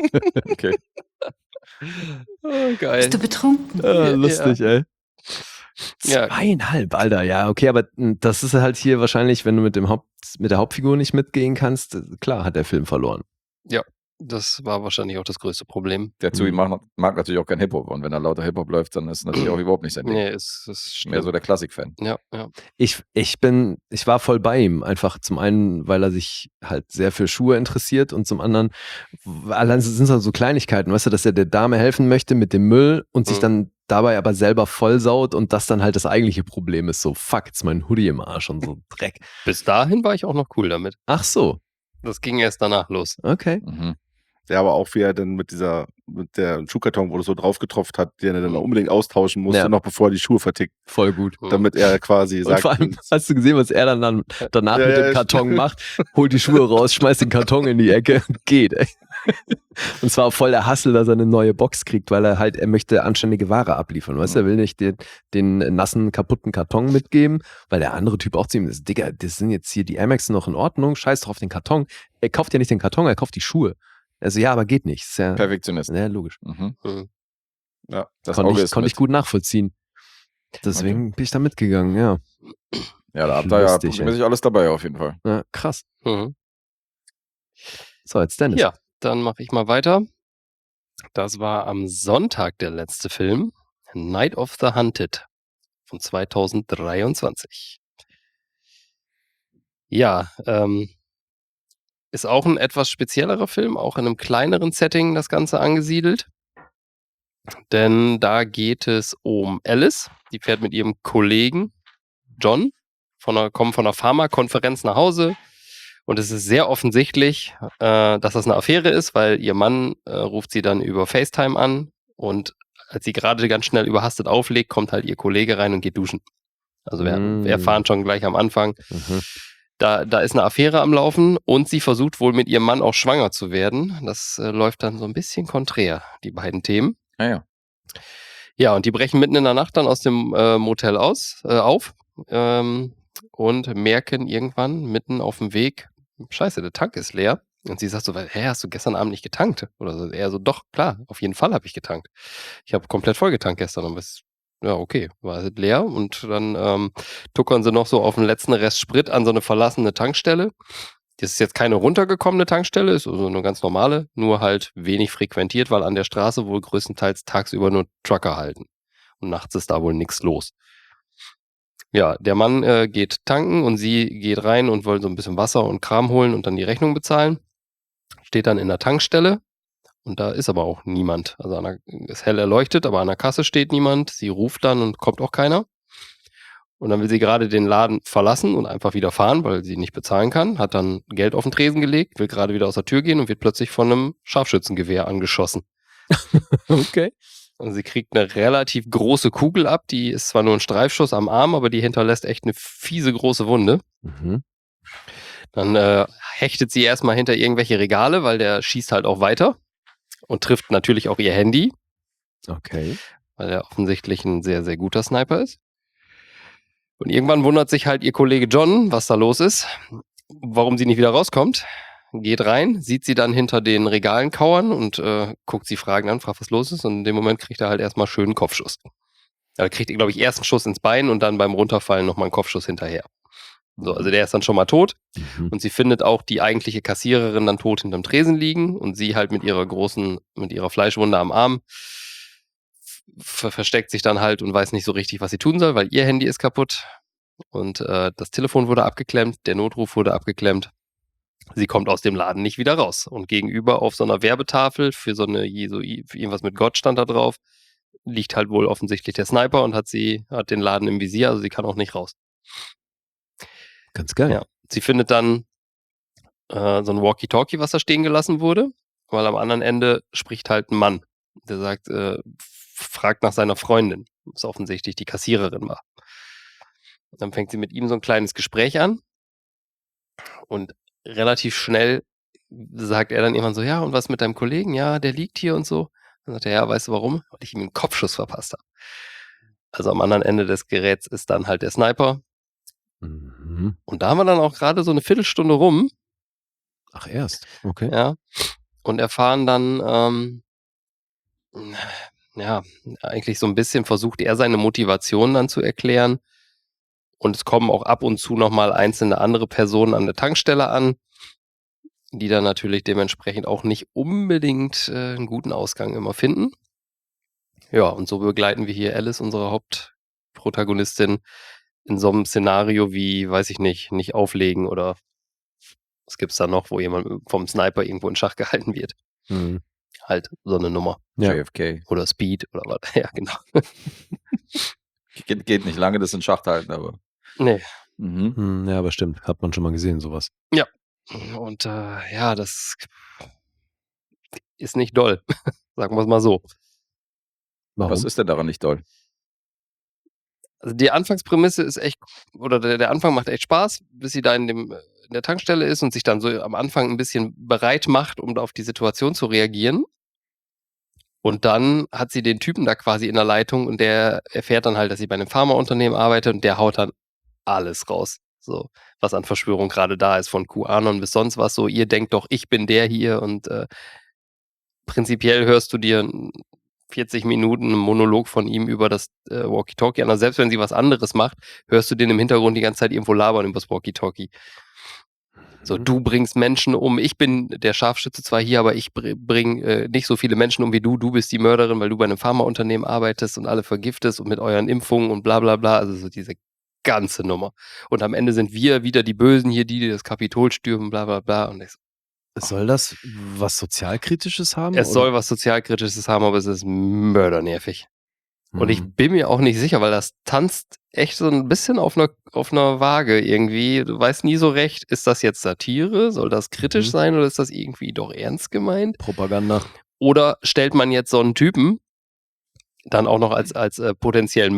Okay. Oh, geil. Bist du betrunken? Lustig, ey. Ja. 2,5, Alter, ja, okay, aber das ist halt hier wahrscheinlich, wenn du mit der Hauptfigur nicht mitgehen kannst, klar hat der Film verloren. Ja, das war wahrscheinlich auch das größte Problem. Der Zui mag natürlich auch kein Hip-Hop. Und wenn da lauter Hip-Hop läuft, dann ist es natürlich auch überhaupt nicht sein Ding. Nee, es ist Mehr so der Klassik-Fan. Ja. Ich war voll bei ihm. Einfach zum einen, weil er sich halt sehr für Schuhe interessiert und zum anderen, allein sind es so Kleinigkeiten, weißt du, dass er der Dame helfen möchte mit dem Müll und sich dann dabei aber selber vollsaut und das dann halt das eigentliche Problem ist. So, fuck, jetzt mein Hoodie im Arsch und so Dreck. Bis dahin war ich auch noch cool damit. Ach so, Das ging erst danach los. okay. Mhm. Ja, aber auch wie er dann mit der Schuhkarton, wo das so drauf getropft hat, den er dann unbedingt austauschen musste, noch bevor er die Schuhe vertickt, Voll gut. damit er quasi Und sagt, vor allem, hast du gesehen, was er dann danach Ja, mit ja, dem Karton macht? Holt die Schuhe raus, schmeißt den Karton in die Ecke und geht, ey. Und zwar voll der Hassel, dass er eine neue Box kriegt, weil er möchte anständige Ware abliefern. Weißt du, er will nicht den nassen, kaputten Karton mitgeben, weil der andere Typ auch zu ihm ist, Digga, das sind jetzt hier die Air Max noch in Ordnung, scheiß doch auf den Karton. Er kauft ja nicht den Karton, er kauft die Schuhe. Also ja, aber geht nicht. Ist ja, Perfektionist. ja, logisch. Mhm. ja, Das Konnte Auge ich ist mit. gut nachvollziehen. Deswegen bin ich da mitgegangen, ja. Ja, da habt ihr ja Lustig, punktmäßig alles dabei auf jeden Fall. Ja, krass. Mhm. So, jetzt Dennis. Ja, dann mache ich mal weiter. Das war am Sonntag der letzte Film. Night of the Hunted von 2023. Ja, ist auch ein etwas speziellerer Film, auch in einem kleineren Setting das Ganze angesiedelt. Denn da geht es um Alice, die fährt mit ihrem Kollegen John, kommen von einer Pharmakonferenz nach Hause. Und es ist sehr offensichtlich, dass das eine Affäre ist, weil ihr Mann ruft sie dann über FaceTime an und als sie gerade ganz schnell überhastet auflegt, kommt halt ihr Kollege rein und geht duschen. Also wir erfahren schon gleich am Anfang, da ist eine Affäre am Laufen und sie versucht wohl mit ihrem Mann auch schwanger zu werden. Das läuft dann so ein bisschen konträr, die beiden Themen. Ja. Ja, und die brechen mitten in der Nacht dann aus dem Motel auf und merken irgendwann mitten auf dem Weg, scheiße, der Tank ist leer. Und sie sagt so, hast du gestern Abend nicht getankt? Oder so. Er so, doch, klar, auf jeden Fall habe ich getankt. Ich habe komplett voll getankt gestern. Und ja, okay, war halt leer. Und dann tuckern sie noch so auf den letzten Rest Sprit an so eine verlassene Tankstelle. Das ist jetzt keine runtergekommene Tankstelle, ist also eine ganz normale, nur halt wenig frequentiert, weil an der Straße wohl größtenteils tagsüber nur Trucker halten. Und nachts ist da wohl nichts los. Ja, der Mann geht tanken und sie geht rein und will so ein bisschen Wasser und Kram holen und dann die Rechnung bezahlen. Steht dann in der Tankstelle und da ist aber auch niemand. Also ist hell erleuchtet, aber an der Kasse steht niemand. Sie ruft dann und kommt auch keiner. Und dann will sie gerade den Laden verlassen und einfach wieder fahren, weil sie nicht bezahlen kann. Hat dann Geld auf den Tresen gelegt, will gerade wieder aus der Tür gehen und wird plötzlich von einem Scharfschützengewehr angeschossen. Okay. Und sie kriegt eine relativ große Kugel ab, die ist zwar nur ein Streifschuss am Arm, aber die hinterlässt echt eine fiese große Wunde. Mhm. Dann hechtet sie erstmal hinter irgendwelche Regale, weil der schießt halt auch weiter und trifft natürlich auch ihr Handy, Okay. weil er offensichtlich ein sehr, sehr guter Sniper ist. Und irgendwann wundert sich halt ihr Kollege John, was da los ist, warum sie nicht wieder rauskommt. Geht rein, sieht sie dann hinter den Regalen kauern und guckt sie Fragen an, fragt, was los ist. Und in dem Moment kriegt er halt erstmal schön einen Kopfschuss. Er kriegt, glaube ich, erst einen Schuss ins Bein und dann beim Runterfallen nochmal einen Kopfschuss hinterher. So, also der ist dann schon mal tot. Mhm. Und sie findet auch die eigentliche Kassiererin dann tot hinterm Tresen liegen und sie halt mit ihrer Fleischwunde am Arm versteckt sich dann halt und weiß nicht so richtig, was sie tun soll, weil ihr Handy ist kaputt und das Telefon wurde abgeklemmt, der Notruf wurde abgeklemmt. Sie kommt aus dem Laden nicht wieder raus. Und gegenüber auf so einer Werbetafel für für irgendwas mit Gott stand da drauf, liegt halt wohl offensichtlich der Sniper und hat den Laden im Visier, also sie kann auch nicht raus. Ganz geil. Ja. Sie findet dann so ein Walkie-Talkie, was da stehen gelassen wurde, weil am anderen Ende spricht halt ein Mann, der sagt, fragt nach seiner Freundin, was offensichtlich die Kassiererin war. Dann fängt sie mit ihm so ein kleines Gespräch an und relativ schnell sagt er dann irgendwann so, ja, und was mit deinem Kollegen? Ja, der liegt hier und so. Dann sagt er, ja, weißt du warum? Weil ich ihm einen Kopfschuss verpasst habe. Also am anderen Ende des Geräts ist dann halt der Sniper. Mhm. Und da haben wir dann auch gerade so eine Viertelstunde rum, Ach, erst. Okay. ja, und erfahren dann, ja, eigentlich so ein bisschen versucht er seine Motivation dann zu erklären. Und es kommen auch ab und zu nochmal einzelne andere Personen an der Tankstelle an, die dann natürlich dementsprechend auch nicht unbedingt einen guten Ausgang immer finden. Ja, und so begleiten wir hier Alice, unsere Hauptprotagonistin, in so einem Szenario wie, weiß ich nicht auflegen oder was gibt's da noch, wo jemand vom Sniper irgendwo in Schach gehalten wird. Mhm. Halt so eine Nummer. Ja. JFK. Oder Speed oder was. Ja, genau. Geht nicht lange, das in Schacht halten, aber. Nee. Mhm. Ja, aber stimmt. Hat man schon mal gesehen, sowas. Und ja, das ist nicht doll. Sagen wir es mal so. Warum? Was ist denn daran nicht doll? Also die Anfangsprämisse ist echt, oder der Anfang macht echt Spaß, bis sie da in der Tankstelle ist und sich dann so am Anfang ein bisschen bereit macht, um da auf die Situation zu reagieren. Und dann hat sie den Typen da quasi in der Leitung und der erfährt dann halt, dass sie bei einem Pharmaunternehmen arbeitet und der haut dann alles raus. So, was an Verschwörung gerade da ist, von QAnon bis sonst was. So, ihr denkt doch, ich bin der hier und prinzipiell hörst du dir 40 Minuten einen Monolog von ihm über das Walkie-Talkie an. Also selbst wenn sie was anderes macht, hörst du den im Hintergrund die ganze Zeit irgendwo labern über das Walkie-Talkie. So, du bringst Menschen um. Ich bin der Scharfschütze zwar hier, aber ich bringe nicht so viele Menschen um wie du. Du bist die Mörderin, weil du bei einem Pharmaunternehmen arbeitest und alle vergiftest und mit euren Impfungen und bla bla bla. Also so diese ganze Nummer. Und am Ende sind wir wieder die Bösen hier, die das Kapitol stürmen, bla bla bla. Und ich so, Soll das was Sozialkritisches haben? es oder? soll was Sozialkritisches haben, aber es ist mördernervig. Und ich Mhm. bin mir auch nicht sicher, weil das tanzt echt so ein bisschen auf einer Waage irgendwie. Du weißt nie so recht, ist das jetzt Satire? Soll das kritisch sein oder ist das irgendwie doch ernst gemeint? Propaganda. Oder stellt man jetzt so einen Typen dann auch noch als potenziellen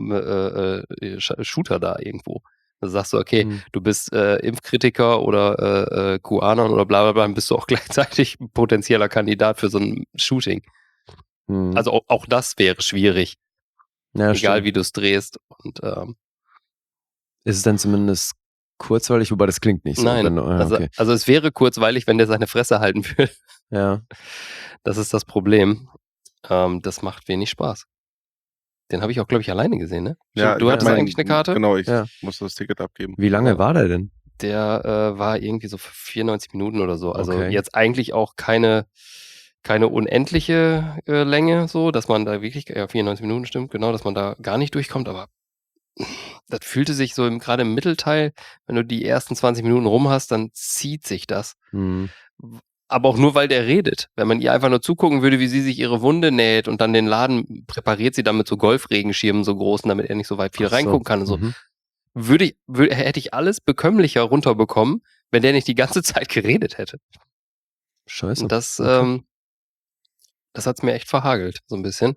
Shooter da irgendwo? Da sagst du, okay, du bist Impfkritiker oder QAnon oder bla bla bla, dann bist du auch gleichzeitig ein potenzieller Kandidat für so ein Shooting. Mhm. Also auch das wäre schwierig, Ja, egal stimmt. wie du es drehst. Und Ist es denn zumindest kurzweilig, wobei das klingt nicht so. nein, Wenn, okay. also es wäre kurzweilig, wenn der seine Fresse halten würde. Ja. Das ist das Problem. Das macht wenig Spaß. Den habe ich auch, glaube ich, alleine gesehen, ne? Ja, Du ich hattest hab eigentlich eine Karte? Genau, ich Ja. musste das Ticket abgeben. Wie lange Ja. war der denn? Der war irgendwie so für 94 Minuten oder so. Also Okay. jetzt eigentlich auch keine unendliche Länge, so, dass man da wirklich, ja, 94 Minuten stimmt, genau, dass man da gar nicht durchkommt, aber das fühlte sich so gerade im Mittelteil, wenn du die ersten 20 Minuten rum hast, dann zieht sich das. Mhm. Aber auch nur, weil der redet. Wenn man ihr einfach nur zugucken würde, wie sie sich ihre Wunde näht und dann den Laden präpariert sie dann mit so Golfregenschirmen so großen, damit er nicht so weit viel Ach so. reingucken kann und so. Mhm. Hätte ich alles bekömmlicher runterbekommen, wenn der nicht die ganze Zeit geredet hätte. Scheiße. Und das, Okay. das hat's mir echt verhagelt, so ein bisschen.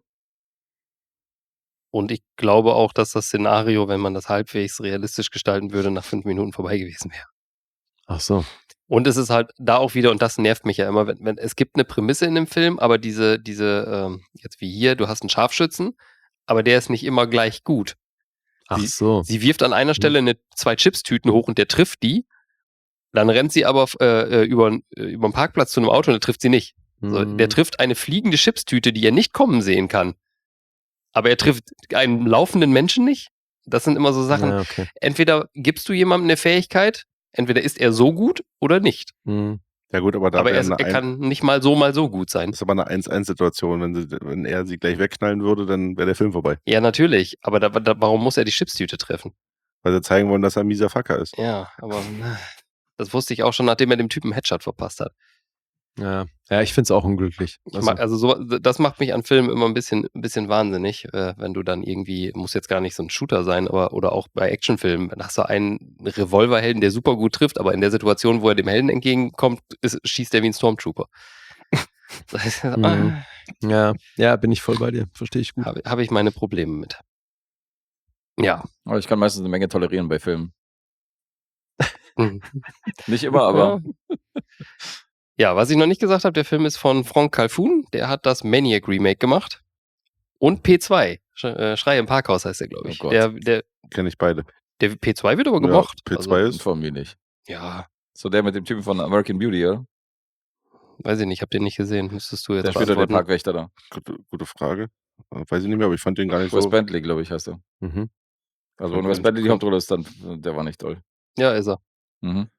Und ich glaube auch, dass das Szenario, wenn man das halbwegs realistisch gestalten würde, nach 5 Minuten vorbei gewesen wäre. Ach so. Und es ist halt da auch wieder, und das nervt mich ja immer, wenn es gibt eine Prämisse in dem Film, aber diese jetzt wie hier, du hast einen Scharfschützen, aber der ist nicht immer gleich gut. Ach so. Sie wirft an einer Stelle 2 Chipstüten hoch und der trifft die, dann rennt sie aber über den Parkplatz zu einem Auto und der trifft sie nicht. So, Mhm. der trifft eine fliegende Chipstüte, die er nicht kommen sehen kann. Aber er trifft einen laufenden Menschen nicht. Das sind immer so Sachen. Ja, okay. Entweder gibst du jemandem eine Fähigkeit, entweder ist er so gut oder nicht. Mhm. Ja gut, aber da Aber wäre er kann nicht mal so gut sein. das ist aber eine 1-1-Situation. Wenn er sie gleich wegknallen würde, dann wäre der Film vorbei. Ja, natürlich. Aber warum muss er die Chipstüte treffen? Weil sie zeigen wollen, dass er ein mieser Fucker ist. Ja, aber das wusste ich auch schon, nachdem er dem Typen Headshot verpasst hat. Ja, ich finde es auch unglücklich. Das macht mich an Filmen immer ein bisschen wahnsinnig, wenn du dann irgendwie, muss jetzt gar nicht so ein Shooter sein, oder auch bei Actionfilmen, dann hast du einen Revolverhelden, der super gut trifft, aber in der Situation, wo er dem Helden entgegenkommt, schießt er wie ein Stormtrooper. Das heißt, Mhm. Ja, bin ich voll bei dir. Verstehe ich gut. habe ich meine Probleme mit. Ja. Aber ich kann meistens eine Menge tolerieren bei Filmen. Mhm. Nicht immer, aber Ja, was ich noch nicht gesagt habe, der Film ist von Franck Calfoun, der hat das Maniac Remake gemacht. Und P2, Schrei im Parkhaus heißt der, glaube ich. Oh Gott. Der Kenne ich beide. P2 wird aber gemocht. Ja, P2 Also, ist. von mir nicht. ja, So der mit dem Typen von American Beauty, ja? weiß ich nicht, hab den nicht gesehen. Müsstest du jetzt Der spielt doch den beantworten. Parkwächter da. Gute Frage. Weiß ich nicht mehr, aber ich fand den gar nicht Wes so. Bentley, glaube ich, heißt er. Mhm. Also Fand wenn Wes den Bentley die cool. Hauptrolle ist, dann der war nicht toll. Ja, ist er. Mhm.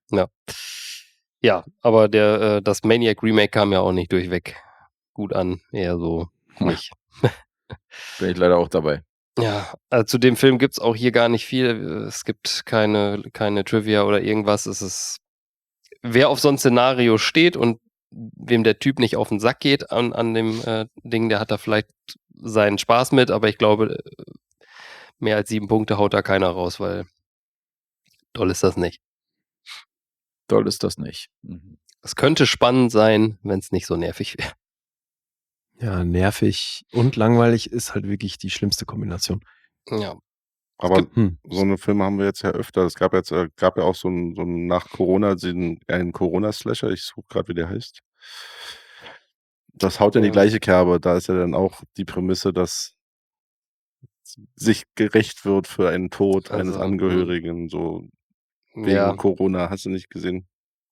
Ja, aber das Maniac Remake kam ja auch nicht durchweg gut an. Eher so nicht. Bin ich leider auch dabei. Ja, also zu dem Film gibt's auch hier gar nicht viel. Es gibt keine Trivia oder irgendwas. Es ist, wer auf so ein Szenario steht und wem der Typ nicht auf den Sack geht an dem Ding, der hat da vielleicht seinen Spaß mit, aber ich glaube, mehr als 7 Punkte haut da keiner raus, weil toll ist das nicht. Toll ist das nicht. Mhm. Es könnte spannend sein, wenn es nicht so nervig wäre. Ja, nervig und langweilig ist halt wirklich die schlimmste Kombination. Ja. Aber Hm. so eine Filme haben wir jetzt ja öfter. Es gab ja auch so ein nach Corona, einen Corona-Slasher, ich suche gerade, wie der heißt. Das haut in die Ja. gleiche Kerbe. Da ist ja dann auch die Prämisse, dass sich gerecht wird für einen Tod eines Also, Angehörigen, so wegen Ja, Corona, hast du nicht gesehen.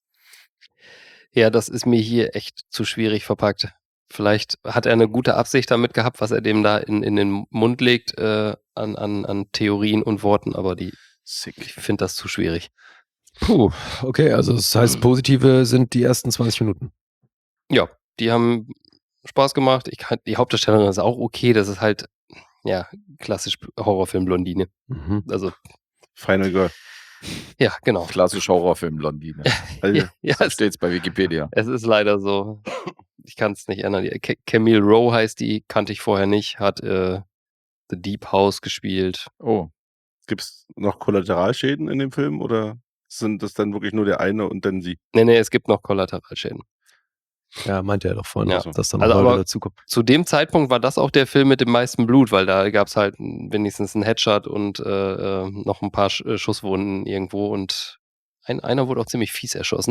ja, das ist mir hier echt zu schwierig verpackt. Vielleicht hat er eine gute Absicht damit gehabt, was er dem da in den Mund legt, an Theorien und Worten, aber ich finde das zu schwierig. Puh, okay, also das heißt, positive sind die ersten 20 Minuten. Ja, die haben Spaß gemacht. Die Hauptdarstellerin ist auch okay. Das ist halt, ja, klassisch Horrorfilm Blondine. Mhm. Also, Final Girl. ja, genau. Klassisch Horrorfilm Blondine. Also, Ja, So steht's bei Wikipedia. es ist leider so. Ich kann es nicht ändern. Camille Rowe heißt die, kannte ich vorher nicht, hat The Deep House gespielt. Oh, gibt es noch Kollateralschäden in dem Film oder sind das dann wirklich nur der eine und dann sie? Nee, es gibt noch Kollateralschäden. Ja, meinte er doch vorhin, Ja. dass da noch Also, Leute aber- dazukommen. Zu dem Zeitpunkt war das auch der Film mit dem meisten Blut, weil da gab es halt wenigstens einen Headshot und noch ein paar Schusswunden irgendwo und einer wurde auch ziemlich fies erschossen.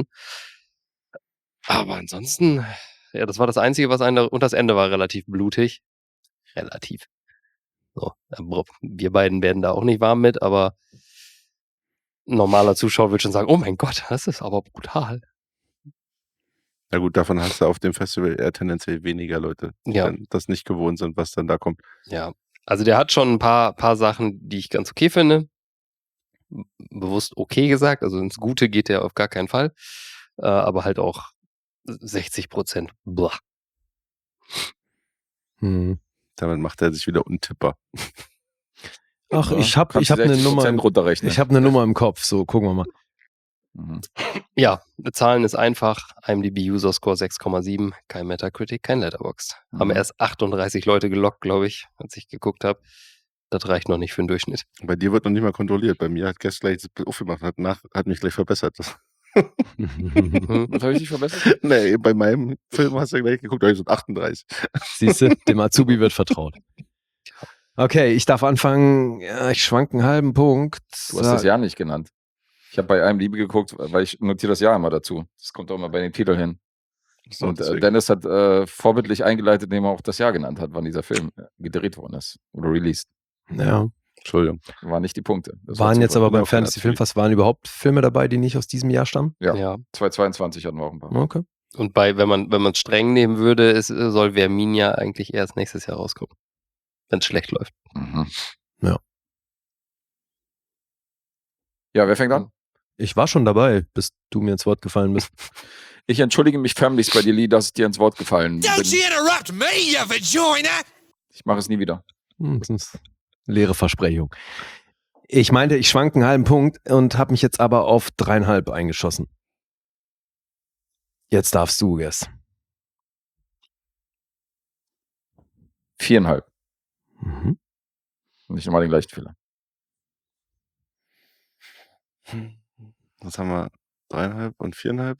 Aber ansonsten, ja, das war das Einzige, was und das Ende war relativ blutig. Relativ. So, wir beiden werden da auch nicht warm mit, aber ein normaler Zuschauer wird schon sagen, oh mein Gott, das ist aber brutal. Na gut, davon hast du auf dem Festival eher tendenziell weniger Leute, die Ja. dann das nicht gewohnt sind, was dann da kommt. Ja, also der hat schon ein paar Sachen, die ich ganz okay finde. Bewusst okay gesagt, also ins Gute geht der auf gar keinen Fall. Aber halt auch 60%. Blah. Hm. Damit macht er sich wieder untippbar. Ach, ja. ich hab Kannst du eine 60% Nummer, runterrechnen. ich habe eine Nummer im Kopf. So, gucken wir mal. Mhm. Ja, Zahlen ist einfach. IMDb User Score 6,7. Kein Metacritic, kein Letterboxd. Haben Mhm. erst 38 Leute gelockt, glaube ich, als ich geguckt habe. Das reicht noch nicht für den Durchschnitt. Bei dir wird noch nicht mal kontrolliert. Bei mir hat Guest gleich das Bild aufgemacht, hat mich gleich verbessert. Was habe ich dich verbessert? Nee, bei meinem Film hast du ja gleich geguckt, da sind 38. Siehst du, dem Azubi wird vertraut. Okay, ich darf anfangen. Ja, ich schwank einen halben Punkt. Du hast das Jahr nicht genannt. Ich habe bei IMDb geguckt, weil ich notiere das Jahr immer dazu. Das kommt auch immer bei dem Titel hin. So, Und deswegen. Dennis hat vorbildlich eingeleitet, indem er auch das Jahr genannt hat, wann dieser Film gedreht worden ist oder released. Ja, Entschuldigung. Waren nicht die Punkte. Das war waren jetzt Zufall. aber beim Okay, Fantasy natürlich. Filmfest waren überhaupt Filme dabei, die nicht aus diesem Jahr stammen? Ja. 2022 hatten wir auch ein paar. Okay. Und wenn man es streng nehmen würde, soll Verminia eigentlich erst nächstes Jahr rauskommen. Wenn es schlecht läuft. Mhm. Ja. Ja, wer fängt an? Ich war schon dabei, bis du mir ins Wort gefallen bist. Ich entschuldige mich förmlich bei dir, Lee, dass ich dir ins Wort gefallen bin. interrupt me, you vagina! Ich mache es nie wieder. Das ist leere Versprechung. Ich meinte, ich schwank einen halben Punkt und habe mich jetzt aber auf 3,5 eingeschossen. Jetzt darfst du, Guess. 4,5. Mhm. Nicht nochmal den gleichen Fehler. Was haben wir? 3,5 und 4,5?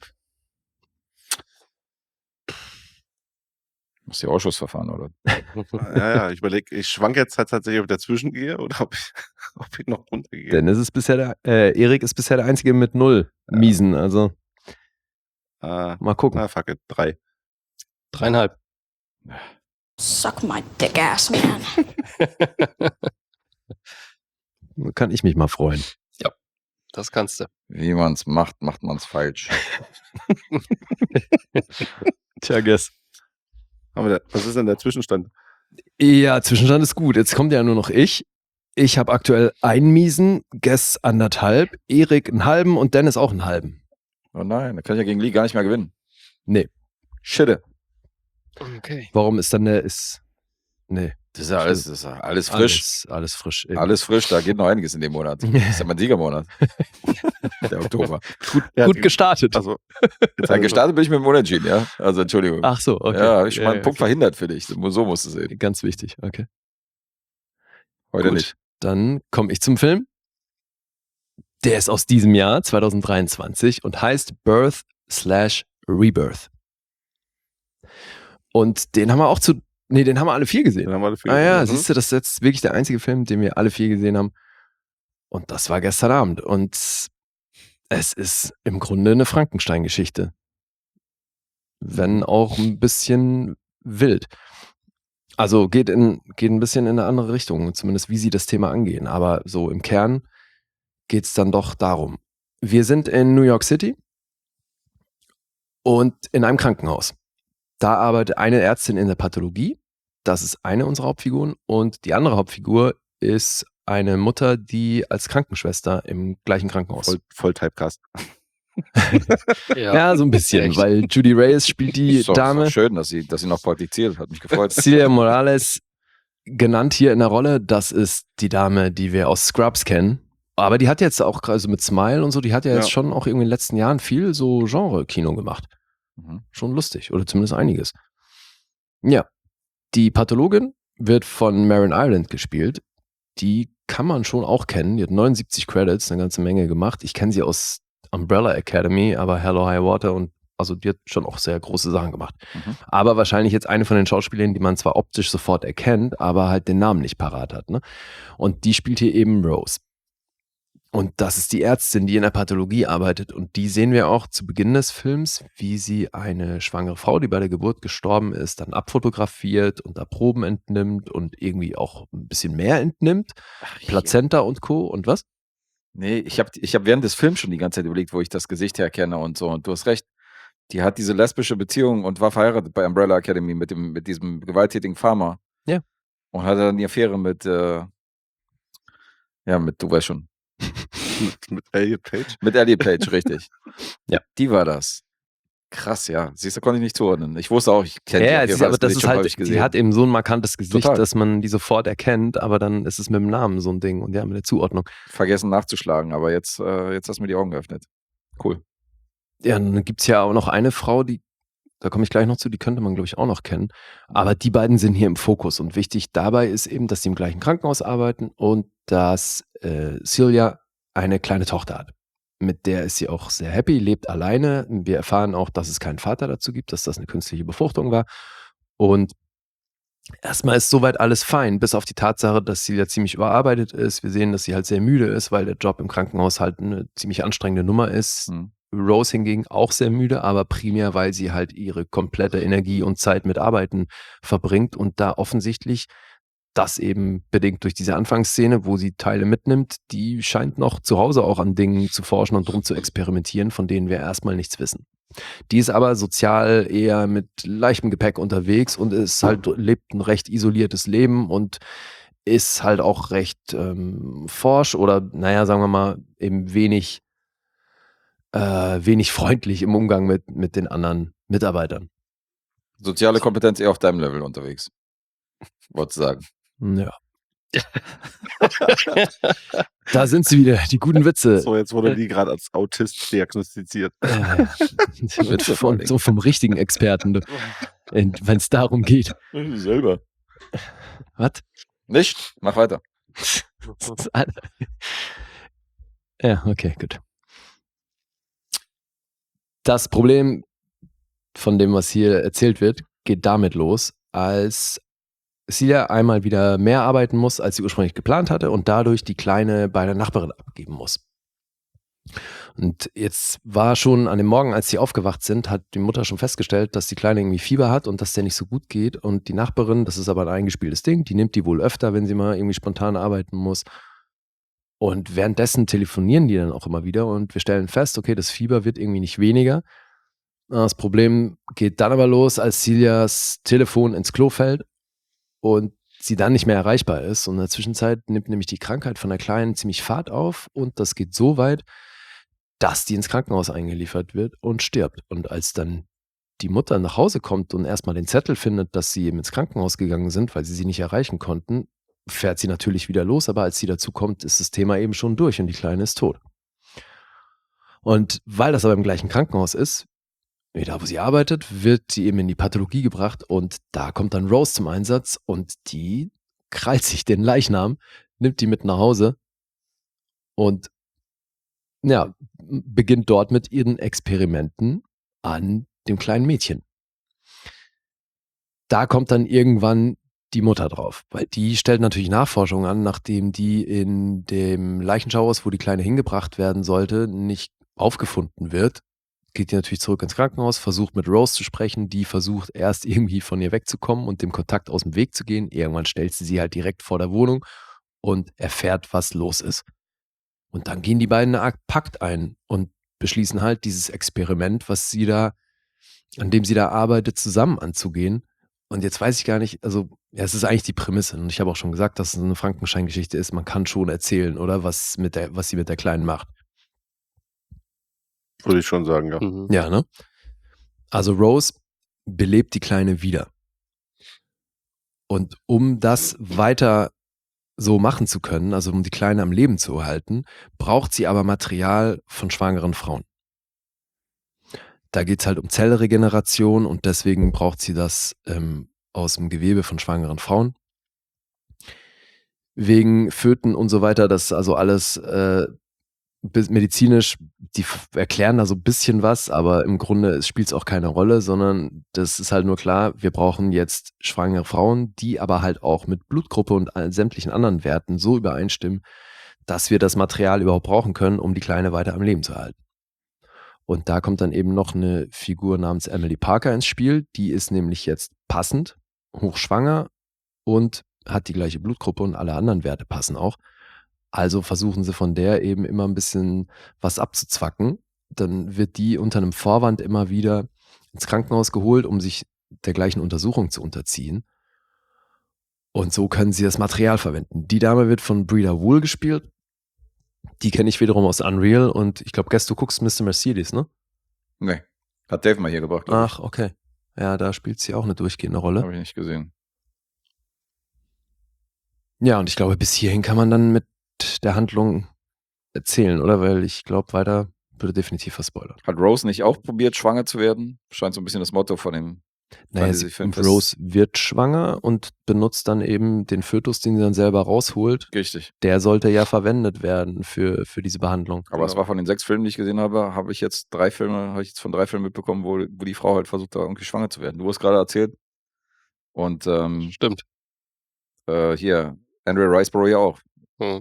Muss ja Ausschussverfahren, oder? Ja, ich überlege, ich schwank jetzt tatsächlich, ob ich dazwischen gehe oder ob ich noch runtergehe. Denn es ist bisher Erik ist bisher der Einzige mit 0 Miesen, also mal gucken. Na, fuck it, 3. 3,5. Suck my dick ass, man. Kann ich mich mal freuen. Das kannst du. Wie man es macht, macht man es falsch. Tja, Guess. Was ist denn der Zwischenstand? Ja, Zwischenstand ist gut. Jetzt kommt ja nur noch ich. Ich habe aktuell einen Miesen, Guess 1,5, Erik einen halben und Dennis auch einen halben. Oh nein, da kann ich ja gegen Lee gar nicht mehr gewinnen. Nee. Shitte. Okay. Warum ist dann der Nee. Das ist ja alles frisch. Alles frisch. Eben. Alles frisch, da geht noch einiges in dem Monat. Das ist ja mein Siegermonat. Der Oktober. Gut gestartet. Also, Ja, gestartet bin ich mit dem Unentschieden, ja. Also Entschuldigung. Ach so, okay. Ja, ich meine, einen Punkt okay. verhindert für dich. So musst du sehen. Ganz wichtig, okay. Heute Gut. nicht. Dann komme ich zum Film. Der ist aus diesem Jahr, 2023, und heißt Birth/Rebirth. Und den haben wir auch den haben wir alle 4 gesehen. dann haben wir alle viel Ja, gesehen. siehst du, das ist jetzt wirklich der einzige Film, den wir alle 4 gesehen haben. Und das war gestern Abend. Und es ist im Grunde eine Frankenstein-Geschichte. Wenn auch ein bisschen wild. Also geht ein bisschen in eine andere Richtung, zumindest wie sie das Thema angehen. Aber so im Kern geht es dann doch darum. Wir sind in New York City und in einem Krankenhaus. Da arbeitet eine Ärztin in der Pathologie. Das ist eine unserer Hauptfiguren. Und die andere Hauptfigur ist eine Mutter, die als Krankenschwester im gleichen Krankenhaus. Voll Typecast. Ja, so ein bisschen, Echt. weil Judy Reyes spielt die Ist doch Dame. schön, dass sie noch praktiziert. Hat mich gefreut. Celia Morales genannt hier in der Rolle. Das ist die Dame, die wir aus Scrubs kennen. Aber die hat jetzt auch, also mit Smile und so, die hat ja jetzt schon auch irgendwie in den letzten Jahren viel so Genre-Kino gemacht. Mhm. Schon lustig, oder zumindest einiges. Ja, die Pathologin wird von Marin Ireland gespielt. Die kann man schon auch kennen. Die hat 79 Credits, eine ganze Menge gemacht. Ich kenne sie aus Umbrella Academy, aber Hello High Water und also die hat schon auch sehr große Sachen gemacht. Mhm. Aber wahrscheinlich jetzt eine von den Schauspielern, die man zwar optisch sofort erkennt, aber halt den Namen nicht parat hat. Ne? Und die spielt hier eben Rose. Und das ist die Ärztin, die in der Pathologie arbeitet. Und die sehen wir auch zu Beginn des Films, wie sie eine schwangere Frau, die bei der Geburt gestorben ist, dann abfotografiert und da Proben entnimmt und irgendwie auch ein bisschen mehr entnimmt. Plazenta und Co. Und was? Nee, ich hab während des Films schon die ganze Zeit überlegt, wo ich das Gesicht herkenne und so. Und du hast recht. Die hat diese lesbische Beziehung und war verheiratet bei Umbrella Academy mit diesem gewalttätigen Farmer. Ja. Und hatte dann die Affäre mit, du weißt schon. Mit Elliot Page. Mit Elliot Page, richtig. Ja. Die war das. Krass, ja. Siehst du, konnte ich nicht zuordnen. Ich wusste auch, ich kenne die auf jeden Fall, aber das Gesicht ist schon halt, häufig die gesehen. hat eben so ein markantes Gesicht, Total. dass man die sofort erkennt, aber dann ist es mit dem Namen so ein Ding und ja, mit der Zuordnung. Vergessen nachzuschlagen, aber jetzt hast du mir die Augen geöffnet. Cool. Ja, dann gibt es ja auch noch eine Frau, da komme ich gleich noch zu, die könnte man, glaube ich, auch noch kennen. Aber die beiden sind hier im Fokus. Und wichtig dabei ist eben, dass sie im gleichen Krankenhaus arbeiten und dass Celia eine kleine Tochter hat. Mit der ist sie auch sehr happy, lebt alleine. Wir erfahren auch, dass es keinen Vater dazu gibt, dass das eine künstliche Befruchtung war. Und erstmal ist soweit alles fein, bis auf die Tatsache, dass Celia ziemlich überarbeitet ist. Wir sehen, dass sie halt sehr müde ist, weil der Job im Krankenhaus halt eine ziemlich anstrengende Nummer ist. Mhm. Rose hingegen auch sehr müde, aber primär, weil sie halt ihre komplette Energie und Zeit mit Arbeiten verbringt und da offensichtlich das eben bedingt durch diese Anfangsszene, wo sie Teile mitnimmt, die scheint noch zu Hause auch an Dingen zu forschen und drum zu experimentieren, von denen wir erstmal nichts wissen. Die ist aber sozial eher mit leichtem Gepäck unterwegs und lebt ein recht isoliertes Leben und ist halt auch recht forsch oder, sagen wir mal, eben wenig freundlich im Umgang mit den anderen Mitarbeitern. Soziale Kompetenz eher auf deinem Level unterwegs. Wolltest du sagen. Ja. Da sind sie wieder, die guten Witze. So, jetzt wurde die gerade als Autist diagnostiziert. Vom richtigen Experten, wenn es darum geht. Selber. Was? Nicht? Mach weiter. Ja, okay, gut. Das Problem von dem, was hier erzählt wird, geht damit los, als Celia einmal wieder mehr arbeiten muss, als sie ursprünglich geplant hatte und dadurch die Kleine bei der Nachbarin abgeben muss. Und jetzt war schon an dem Morgen, als sie aufgewacht sind, hat die Mutter schon festgestellt, dass die Kleine irgendwie Fieber hat und dass der nicht so gut geht. Und die Nachbarin, das ist aber ein eingespieltes Ding, die nimmt die wohl öfter, wenn sie mal irgendwie spontan arbeiten muss. Und währenddessen telefonieren die dann auch immer wieder und wir stellen fest, okay, das Fieber wird irgendwie nicht weniger. Das Problem geht dann aber los, als Celias Telefon ins Klo fällt und sie dann nicht mehr erreichbar ist. Und in der Zwischenzeit nimmt nämlich die Krankheit von der Kleinen ziemlich Fahrt auf und das geht so weit, dass die ins Krankenhaus eingeliefert wird und stirbt. Und als dann die Mutter nach Hause kommt und erstmal den Zettel findet, dass sie eben ins Krankenhaus gegangen sind, weil sie nicht erreichen konnten, fährt sie natürlich wieder los, aber als sie dazu kommt, ist das Thema eben schon durch und die Kleine ist tot. Und weil das aber im gleichen Krankenhaus ist, wie da, wo sie arbeitet, wird sie eben in die Pathologie gebracht und da kommt dann Rose zum Einsatz und die krallt sich den Leichnam, nimmt die mit nach Hause und ja, beginnt dort mit ihren Experimenten an dem kleinen Mädchen. Da kommt dann irgendwann die Mutter drauf, weil die stellt natürlich Nachforschungen an, nachdem die in dem Leichenschauhaus, wo die Kleine hingebracht werden sollte, nicht aufgefunden wird. Geht die natürlich zurück ins Krankenhaus, versucht mit Rose zu sprechen, die versucht erst irgendwie von ihr wegzukommen und dem Kontakt aus dem Weg zu gehen. Irgendwann stellt sie halt direkt vor der Wohnung und erfährt, was los ist. Und dann gehen die beiden eine Art Pakt ein und beschließen halt, dieses Experiment, an dem sie da arbeitet, zusammen anzugehen. Und jetzt weiß ich gar nicht, also ja, es ist eigentlich die Prämisse. Und ich habe auch schon gesagt, dass es eine Frankenstein-Geschichte ist. Man kann schon erzählen, oder? Was sie mit der Kleinen macht. Würde ich schon sagen, ja. Mhm. Ja, ne? Also Rose belebt die Kleine wieder. Und um das weiter so machen zu können, also um die Kleine am Leben zu erhalten, braucht sie aber Material von schwangeren Frauen. Da geht es halt um Zellregeneration und deswegen braucht sie das aus dem Gewebe von schwangeren Frauen. Wegen Föten und so weiter, das ist also alles medizinisch, die erklären da so ein bisschen was, aber im Grunde spielt es auch keine Rolle, sondern das ist halt nur klar, wir brauchen jetzt schwangere Frauen, die aber halt auch mit Blutgruppe und sämtlichen anderen Werten so übereinstimmen, dass wir das Material überhaupt brauchen können, um die Kleine weiter am Leben zu erhalten. Und da kommt dann eben noch eine Figur namens Emily Parker ins Spiel, die ist nämlich jetzt passend, hochschwanger und hat die gleiche Blutgruppe und alle anderen Werte passen auch. Also versuchen sie von der eben immer ein bisschen was abzuzwacken. Dann wird die unter einem Vorwand immer wieder ins Krankenhaus geholt, um sich der gleichen Untersuchung zu unterziehen. Und so können sie das Material verwenden. Die Dame wird von Breda Wool gespielt. Die kenne ich wiederum aus Unreal. Und ich glaube, Guess, du guckst Mr. Mercedes, ne? Nee. Hat Dave mal hier gebracht. Ach, okay. Ja, da spielt sie auch eine durchgehende Rolle. Habe ich nicht gesehen. Ja, und ich glaube, bis hierhin kann man dann mit der Handlung erzählen, oder? Weil ich glaube, weiter würde definitiv verspoilert. Hat Rose nicht auch probiert, schwanger zu werden? Scheint so ein bisschen das Motto von dem Naja, Rose wird schwanger und benutzt dann eben den Fötus, den sie dann selber rausholt. Richtig. Der sollte ja verwendet werden für diese Behandlung. Aber es war von den 6 Filmen, die ich gesehen habe, habe ich jetzt von 3 Filmen mitbekommen, wo die Frau halt versucht, da irgendwie schwanger zu werden. Du hast gerade erzählt. Und Stimmt. hier, Andrea Riseborough ja auch.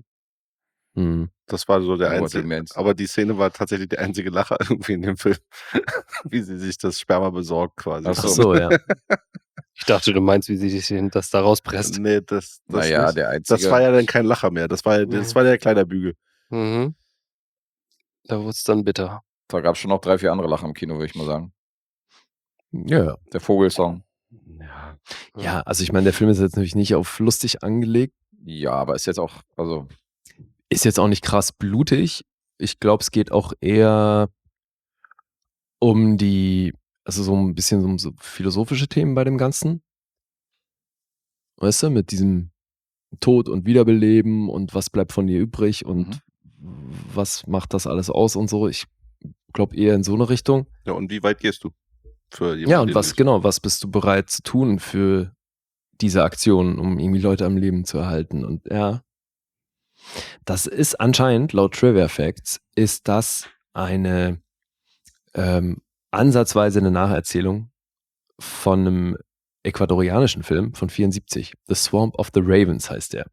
Das war so der einzige. Aber die Szene war tatsächlich der einzige Lacher irgendwie in dem Film. Wie sie sich das Sperma besorgt quasi. Ach so, ja. Ich dachte, du meinst, wie sie sich das da rauspresst. Nee, das naja, nicht. der einzige. Das war ja dann kein Lacher mehr. Das war der Kleiderbügel. Mhm. Da wurde es dann bitter. Da gab es schon noch 3, 4 andere Lacher im Kino, würde ich mal sagen. Ja. Der Vogelsong. Ja, also ich meine, der Film ist jetzt natürlich nicht auf lustig angelegt. Ja, aber ist jetzt auch, also ist jetzt auch nicht krass blutig. Ich glaube, es geht auch eher um so ein bisschen um so philosophische Themen bei dem Ganzen. Weißt du, mit diesem Tod und Wiederbeleben und was bleibt von dir übrig und was macht das alles aus und so. Ich glaube eher in so eine Richtung. Ja, und wie weit gehst du? Für jemanden, ja, und was bist du bereit zu tun für diese Aktionen, um irgendwie Leute am Leben zu erhalten? Und ja, das ist anscheinend, laut Trivia Facts, ist das eine ansatzweise eine Nacherzählung von einem ecuadorianischen Film von 1974. The Swamp of the Ravens heißt der.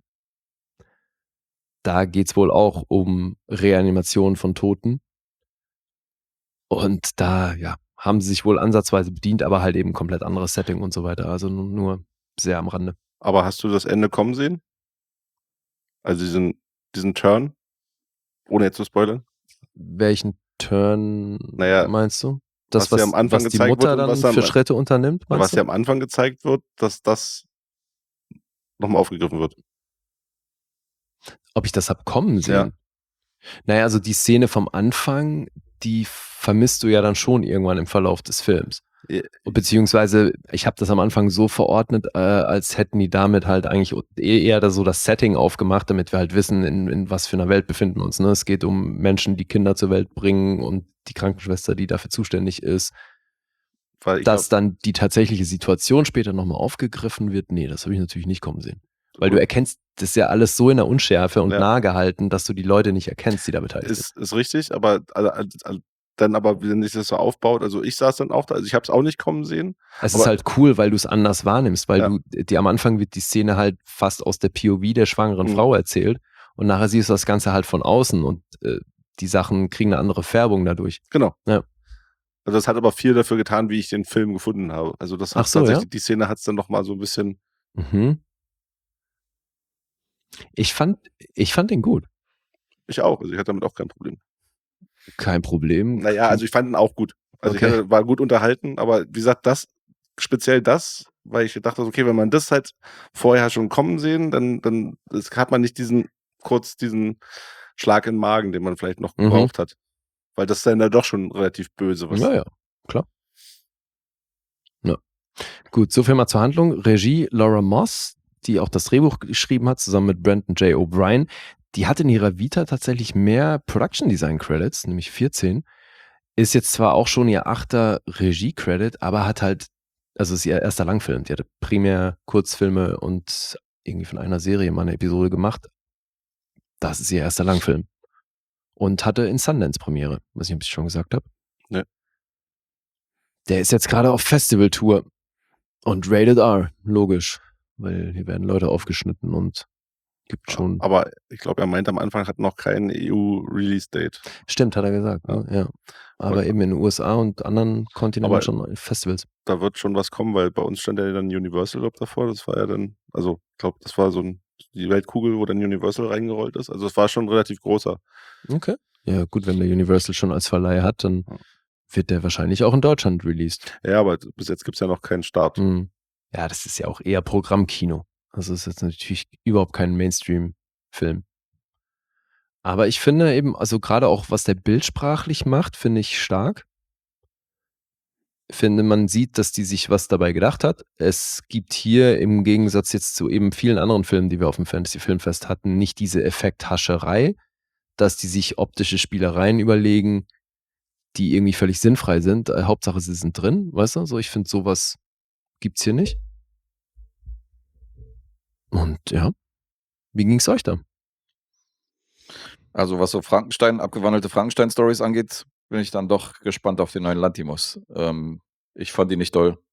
Da geht es wohl auch um Reanimation von Toten. Und da, ja, haben sie sich wohl ansatzweise bedient, aber halt eben komplett anderes Setting und so weiter. Also nur sehr am Rande. Aber hast du das Ende kommen sehen? Also diesen Turn? Ohne jetzt zu spoilern? Welchen Turn meinst du? Das, was am Anfang was die Mutter dann für Schritte unternimmt? Was ja am Anfang gezeigt wird, dass das nochmal aufgegriffen wird. Ob ich das hab kommen sehen? Naja, also die Szene vom Anfang, die vermisst du ja dann schon irgendwann im Verlauf des Films. Beziehungsweise, ich habe das am Anfang so verordnet, als hätten die damit halt eigentlich eher da so das Setting aufgemacht, damit wir halt wissen, in was für einer Welt befinden wir uns. Ne? Es geht um Menschen, die Kinder zur Welt bringen und die Krankenschwester, die dafür zuständig ist. Weil ich Dass dann die tatsächliche Situation später nochmal aufgegriffen wird, nee, das habe ich natürlich nicht kommen sehen. Weil du erkennst das ja alles so in der Unschärfe und nah gehalten, dass du die Leute nicht erkennst, die da beteiligt sind. ist richtig, aber dann aber, wenn sich das so aufbaut, also ich saß dann auch da, also ich habe es auch nicht kommen sehen. Es ist halt cool, weil du es anders wahrnimmst, weil dir am Anfang wird die Szene halt fast aus der POV der schwangeren Frau erzählt und nachher siehst du das Ganze halt von außen und die Sachen kriegen eine andere Färbung dadurch. Genau. Ja. Also das hat aber viel dafür getan, wie ich den Film gefunden habe. Also das hat tatsächlich, die Szene hat es dann nochmal so ein bisschen. Ich fand den gut. Ich auch, also ich hatte damit auch kein Problem. Kein Problem. Naja, also ich fand ihn auch gut. Also ich war gut unterhalten, aber wie gesagt, speziell das, weil ich dachte, okay, wenn man das halt vorher schon kommen sehen, dann hat man nicht diesen Schlag in den Magen, den man vielleicht noch gebraucht hat. Weil das ist dann ja doch schon relativ böse. Ja, klar. Ja. Gut, soviel mal zur Handlung. Regie Laura Moss, die auch das Drehbuch geschrieben hat, zusammen mit Brandon J. O'Brien. Die hat in ihrer Vita tatsächlich mehr Production Design Credits, nämlich 14. Ist jetzt zwar auch schon ihr 8. Regie-Credit, aber hat halt, also ist ihr erster Langfilm. Die hatte primär Kurzfilme und irgendwie von einer Serie mal eine Episode gemacht. Das ist ihr erster Langfilm. Und hatte in Sundance Premiere, was ich ein bisschen schon gesagt habe. Ne. Der ist jetzt gerade auf Festival-Tour und Rated R, logisch, weil hier werden Leute aufgeschnitten und gibt schon. Aber ich glaube, er meint am Anfang hat noch kein EU-Release-Date. Stimmt, hat er gesagt. Ja. Ne? Ja. Aber eben in den USA und anderen Kontinenten schon Festivals. Da wird schon was kommen, weil bei uns stand ja dann Universal davor. Das war ja dann, also ich glaube, das war so die Weltkugel, wo dann Universal reingerollt ist. Also es war schon relativ großer. Okay. Ja gut, wenn der Universal schon als Verleih hat, dann wird der wahrscheinlich auch in Deutschland released. Ja, aber bis jetzt gibt es ja noch keinen Start. Ja, das ist ja auch eher Programmkino. Also es ist jetzt natürlich überhaupt kein Mainstream-Film. Aber ich finde eben, also gerade auch, was der bildsprachlich macht, finde ich stark. Finde, man sieht, dass die sich was dabei gedacht hat. Es gibt hier im Gegensatz jetzt zu eben vielen anderen Filmen, die wir auf dem Fantasy-Filmfest hatten, nicht diese Effekthascherei, dass die sich optische Spielereien überlegen, die irgendwie völlig sinnfrei sind. Hauptsache, sie sind drin, weißt du? So, ich finde, sowas gibt's hier nicht. Und ja, wie ging's euch da? Also was so abgewandelte Frankenstein-Stories angeht, bin ich dann doch gespannt auf den neuen Lantimos. Ich fand ihn nicht doll.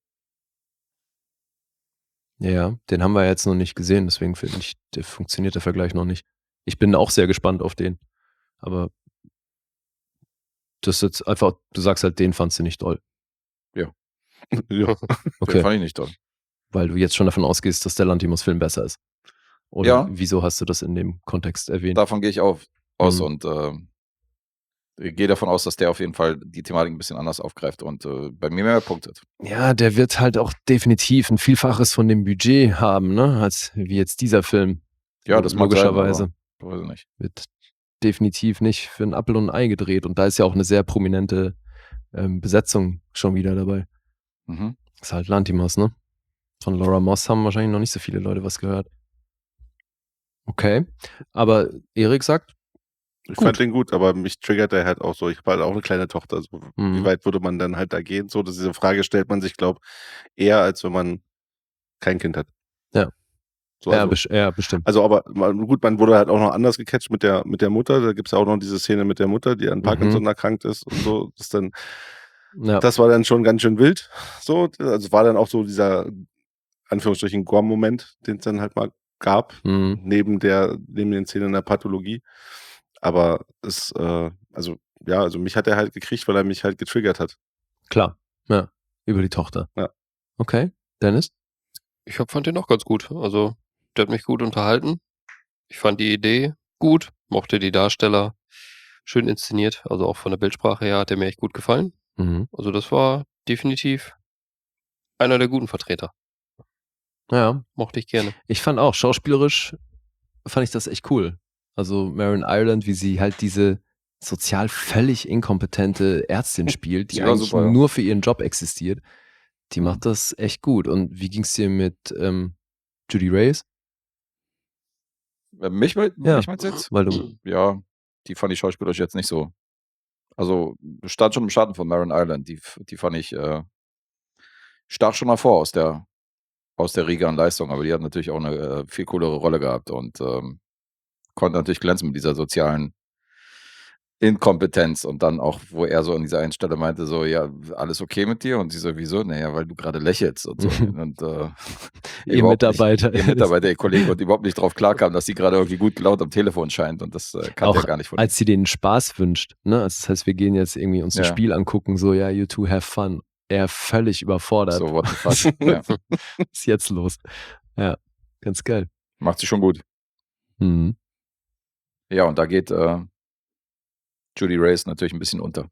Ja, den haben wir jetzt noch nicht gesehen, deswegen finde ich, funktioniert der Vergleich noch nicht. Ich bin auch sehr gespannt auf den. Aber das ist jetzt einfach, du sagst halt, den fandst du nicht doll. Ja. Ja. Okay. Den fand ich nicht doll. Weil du jetzt schon davon ausgehst, dass der Lantimos-Film besser ist. Oder Ja. Wieso hast du das in dem Kontext erwähnt? Davon gehe ich aus und gehe davon aus, dass der auf jeden Fall die Thematik ein bisschen anders aufgreift und bei mir mehr punktet. Ja, der wird halt auch definitiv ein Vielfaches von dem Budget haben, ne, als wie jetzt dieser Film. Ja, das mag logischerweise. sein, aber weiß ich nicht. Wird definitiv nicht für ein Apfel und ein Ei gedreht. Und da ist ja auch eine sehr prominente Besetzung schon wieder dabei. Mhm. Das ist halt Lantimos, ne? Von Laura Moss haben wahrscheinlich noch nicht so viele Leute was gehört. Okay, aber Erik sagt, Ich fand den gut, aber mich triggert er halt auch so. Ich habe halt auch eine kleine Tochter. Also, wie weit würde man dann halt da gehen? So, diese Frage stellt man sich, glaube ich, eher, als wenn man kein Kind hat. Ja. So, ja, bestimmt. Also, aber gut, man wurde halt auch noch anders gecatcht mit der Mutter. Da gibt es ja auch noch diese Szene mit der Mutter, die an Parkinson erkrankt ist und so. Das war dann schon ganz schön wild. So, also war dann auch so dieser, Anführungsstrichen, Gore-Moment, den es dann halt mal gab, neben den Szenen in der Pathologie. Aber also mich hat er halt gekriegt, weil er mich halt getriggert hat. Klar, ja, über die Tochter. Ja. Okay, Dennis? Ich fand den auch ganz gut. Also, der hat mich gut unterhalten. Ich fand die Idee gut, mochte die Darsteller, schön inszeniert. Also auch von der Bildsprache her hat der mir echt gut gefallen. Also das war definitiv einer der guten Vertreter. Ja, Mochte ich gerne. ich fand auch, schauspielerisch fand ich das echt cool. Also Marin Ireland, wie sie halt diese sozial völlig inkompetente Ärztin spielt, die Sie war eigentlich super, ja. nur für ihren Job existiert, die Mhm. macht das echt gut. Und wie ging's dir mit Judy Reyes? Mich meinst du jetzt? Weil du, Ja, die fand ich schauspielerisch jetzt nicht so. Also stand schon im Schatten von Marin Ireland. Die fand ich stach schon mal vor aus der Riege an Leistung, aber die hat natürlich auch eine viel coolere Rolle gehabt und konnte natürlich glänzen mit dieser sozialen Inkompetenz und dann auch, wo er so an dieser einen Stelle meinte, so, ja, alles okay mit dir? Und sie so, wieso? Naja, weil du gerade lächelst und so. Und ihr überhaupt Mitarbeiter. nicht, ihr Mitarbeiter, ihr Kollege und überhaupt nicht drauf klarkam, dass sie gerade irgendwie gut gelaunt am Telefon scheint und das kann Auch der gar nicht von als sie den Spaß wünscht, ne? Also das heißt, wir gehen jetzt irgendwie uns ein Ja. Spiel angucken, so, ja, you two have fun. Er völlig überfordert. So, what the fuck. Ja. Was ist jetzt los? Ja, ganz geil. Macht sie schon gut. Mhm. Ja, und da geht Judy Reyes natürlich ein bisschen unter.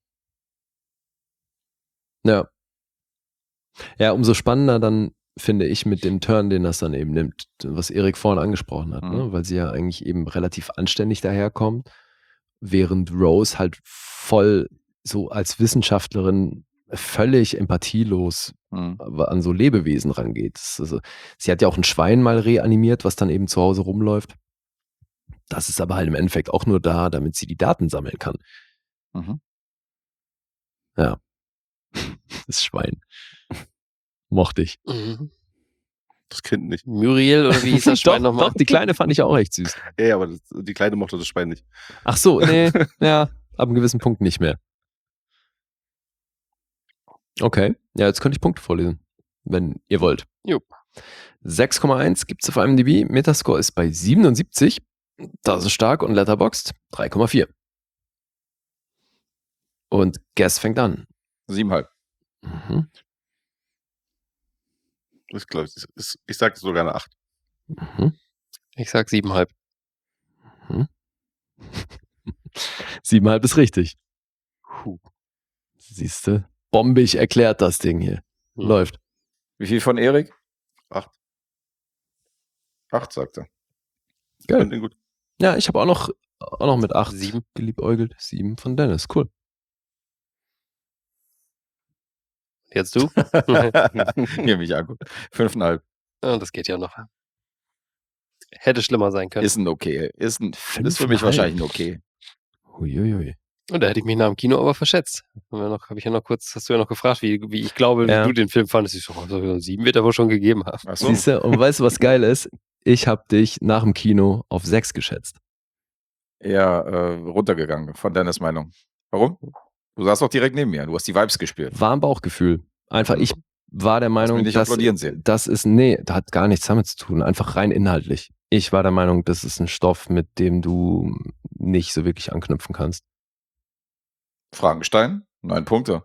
Ja. Ja, umso spannender dann, finde ich, mit dem Turn, den das dann eben nimmt, was Erik vorhin angesprochen hat, ne? Weil sie ja eigentlich eben relativ anständig daherkommt, während Rose halt voll so als Wissenschaftlerin völlig empathielos an so Lebewesen rangeht. Also, sie hat ja auch ein Schwein mal reanimiert, was dann eben zu Hause rumläuft. Das ist aber halt im Endeffekt auch nur da, damit sie die Daten sammeln kann. Mhm. Ja. Das Schwein. Mochte ich. Mhm. Das Kind nicht. Muriel oder wie hieß das Schwein nochmal? Doch, die Kleine fand ich auch echt süß. Ja, aber die Kleine mochte das Schwein nicht. Ach so, nee, ja, ab einem gewissen Punkt nicht mehr. Okay, ja, jetzt könnte ich Punkte vorlesen, wenn ihr wollt. Jupp. 6,1 gibt es auf IMDb, Metascore ist bei 77, das ist stark, und Letterboxd 3,4. Und Guess fängt an. 7,5. Mhm. Ich glaube, ich sage sogar eine 8. Mhm. Ich sag 7,5. Mhm. 7,5 ist richtig. Siehste, bombig erklärt das Ding hier. Mhm. Läuft. Wie viel von Erik? 8. 8, sagt er. Geil. Fand ihn gut. Ja, ich habe auch noch mit 8 7. geliebäugelt. 7 von Dennis, cool. Jetzt du? Hier mich angucken. 5,5. Ja, das geht ja noch. Hätte schlimmer sein können. Ist ein okay. Ist für mich 5,5. wahrscheinlich ein okay. Huiuiui. Und da hätte ich mich nach dem Kino aber verschätzt. Hast du ja noch gefragt, wie ich glaube, Ja. wie du den Film fandest. Ich so, so 7 wird er wohl schon gegeben haben. Ach so. Siehst du, und weißt du, was geil ist? Ich habe dich nach dem Kino auf 6 geschätzt. Ja, runtergegangen von Dennis Meinung. Warum? Du saßt doch direkt neben mir. Du hast die Vibes gespürt. War ein Bauchgefühl. Einfach, ich war der Meinung, mich nicht applaudieren sehen. das ist, das hat gar nichts damit zu tun. Einfach rein inhaltlich. Ich war der Meinung, das ist ein Stoff, mit dem du nicht so wirklich anknüpfen kannst. Frankenstein, 9 Punkte.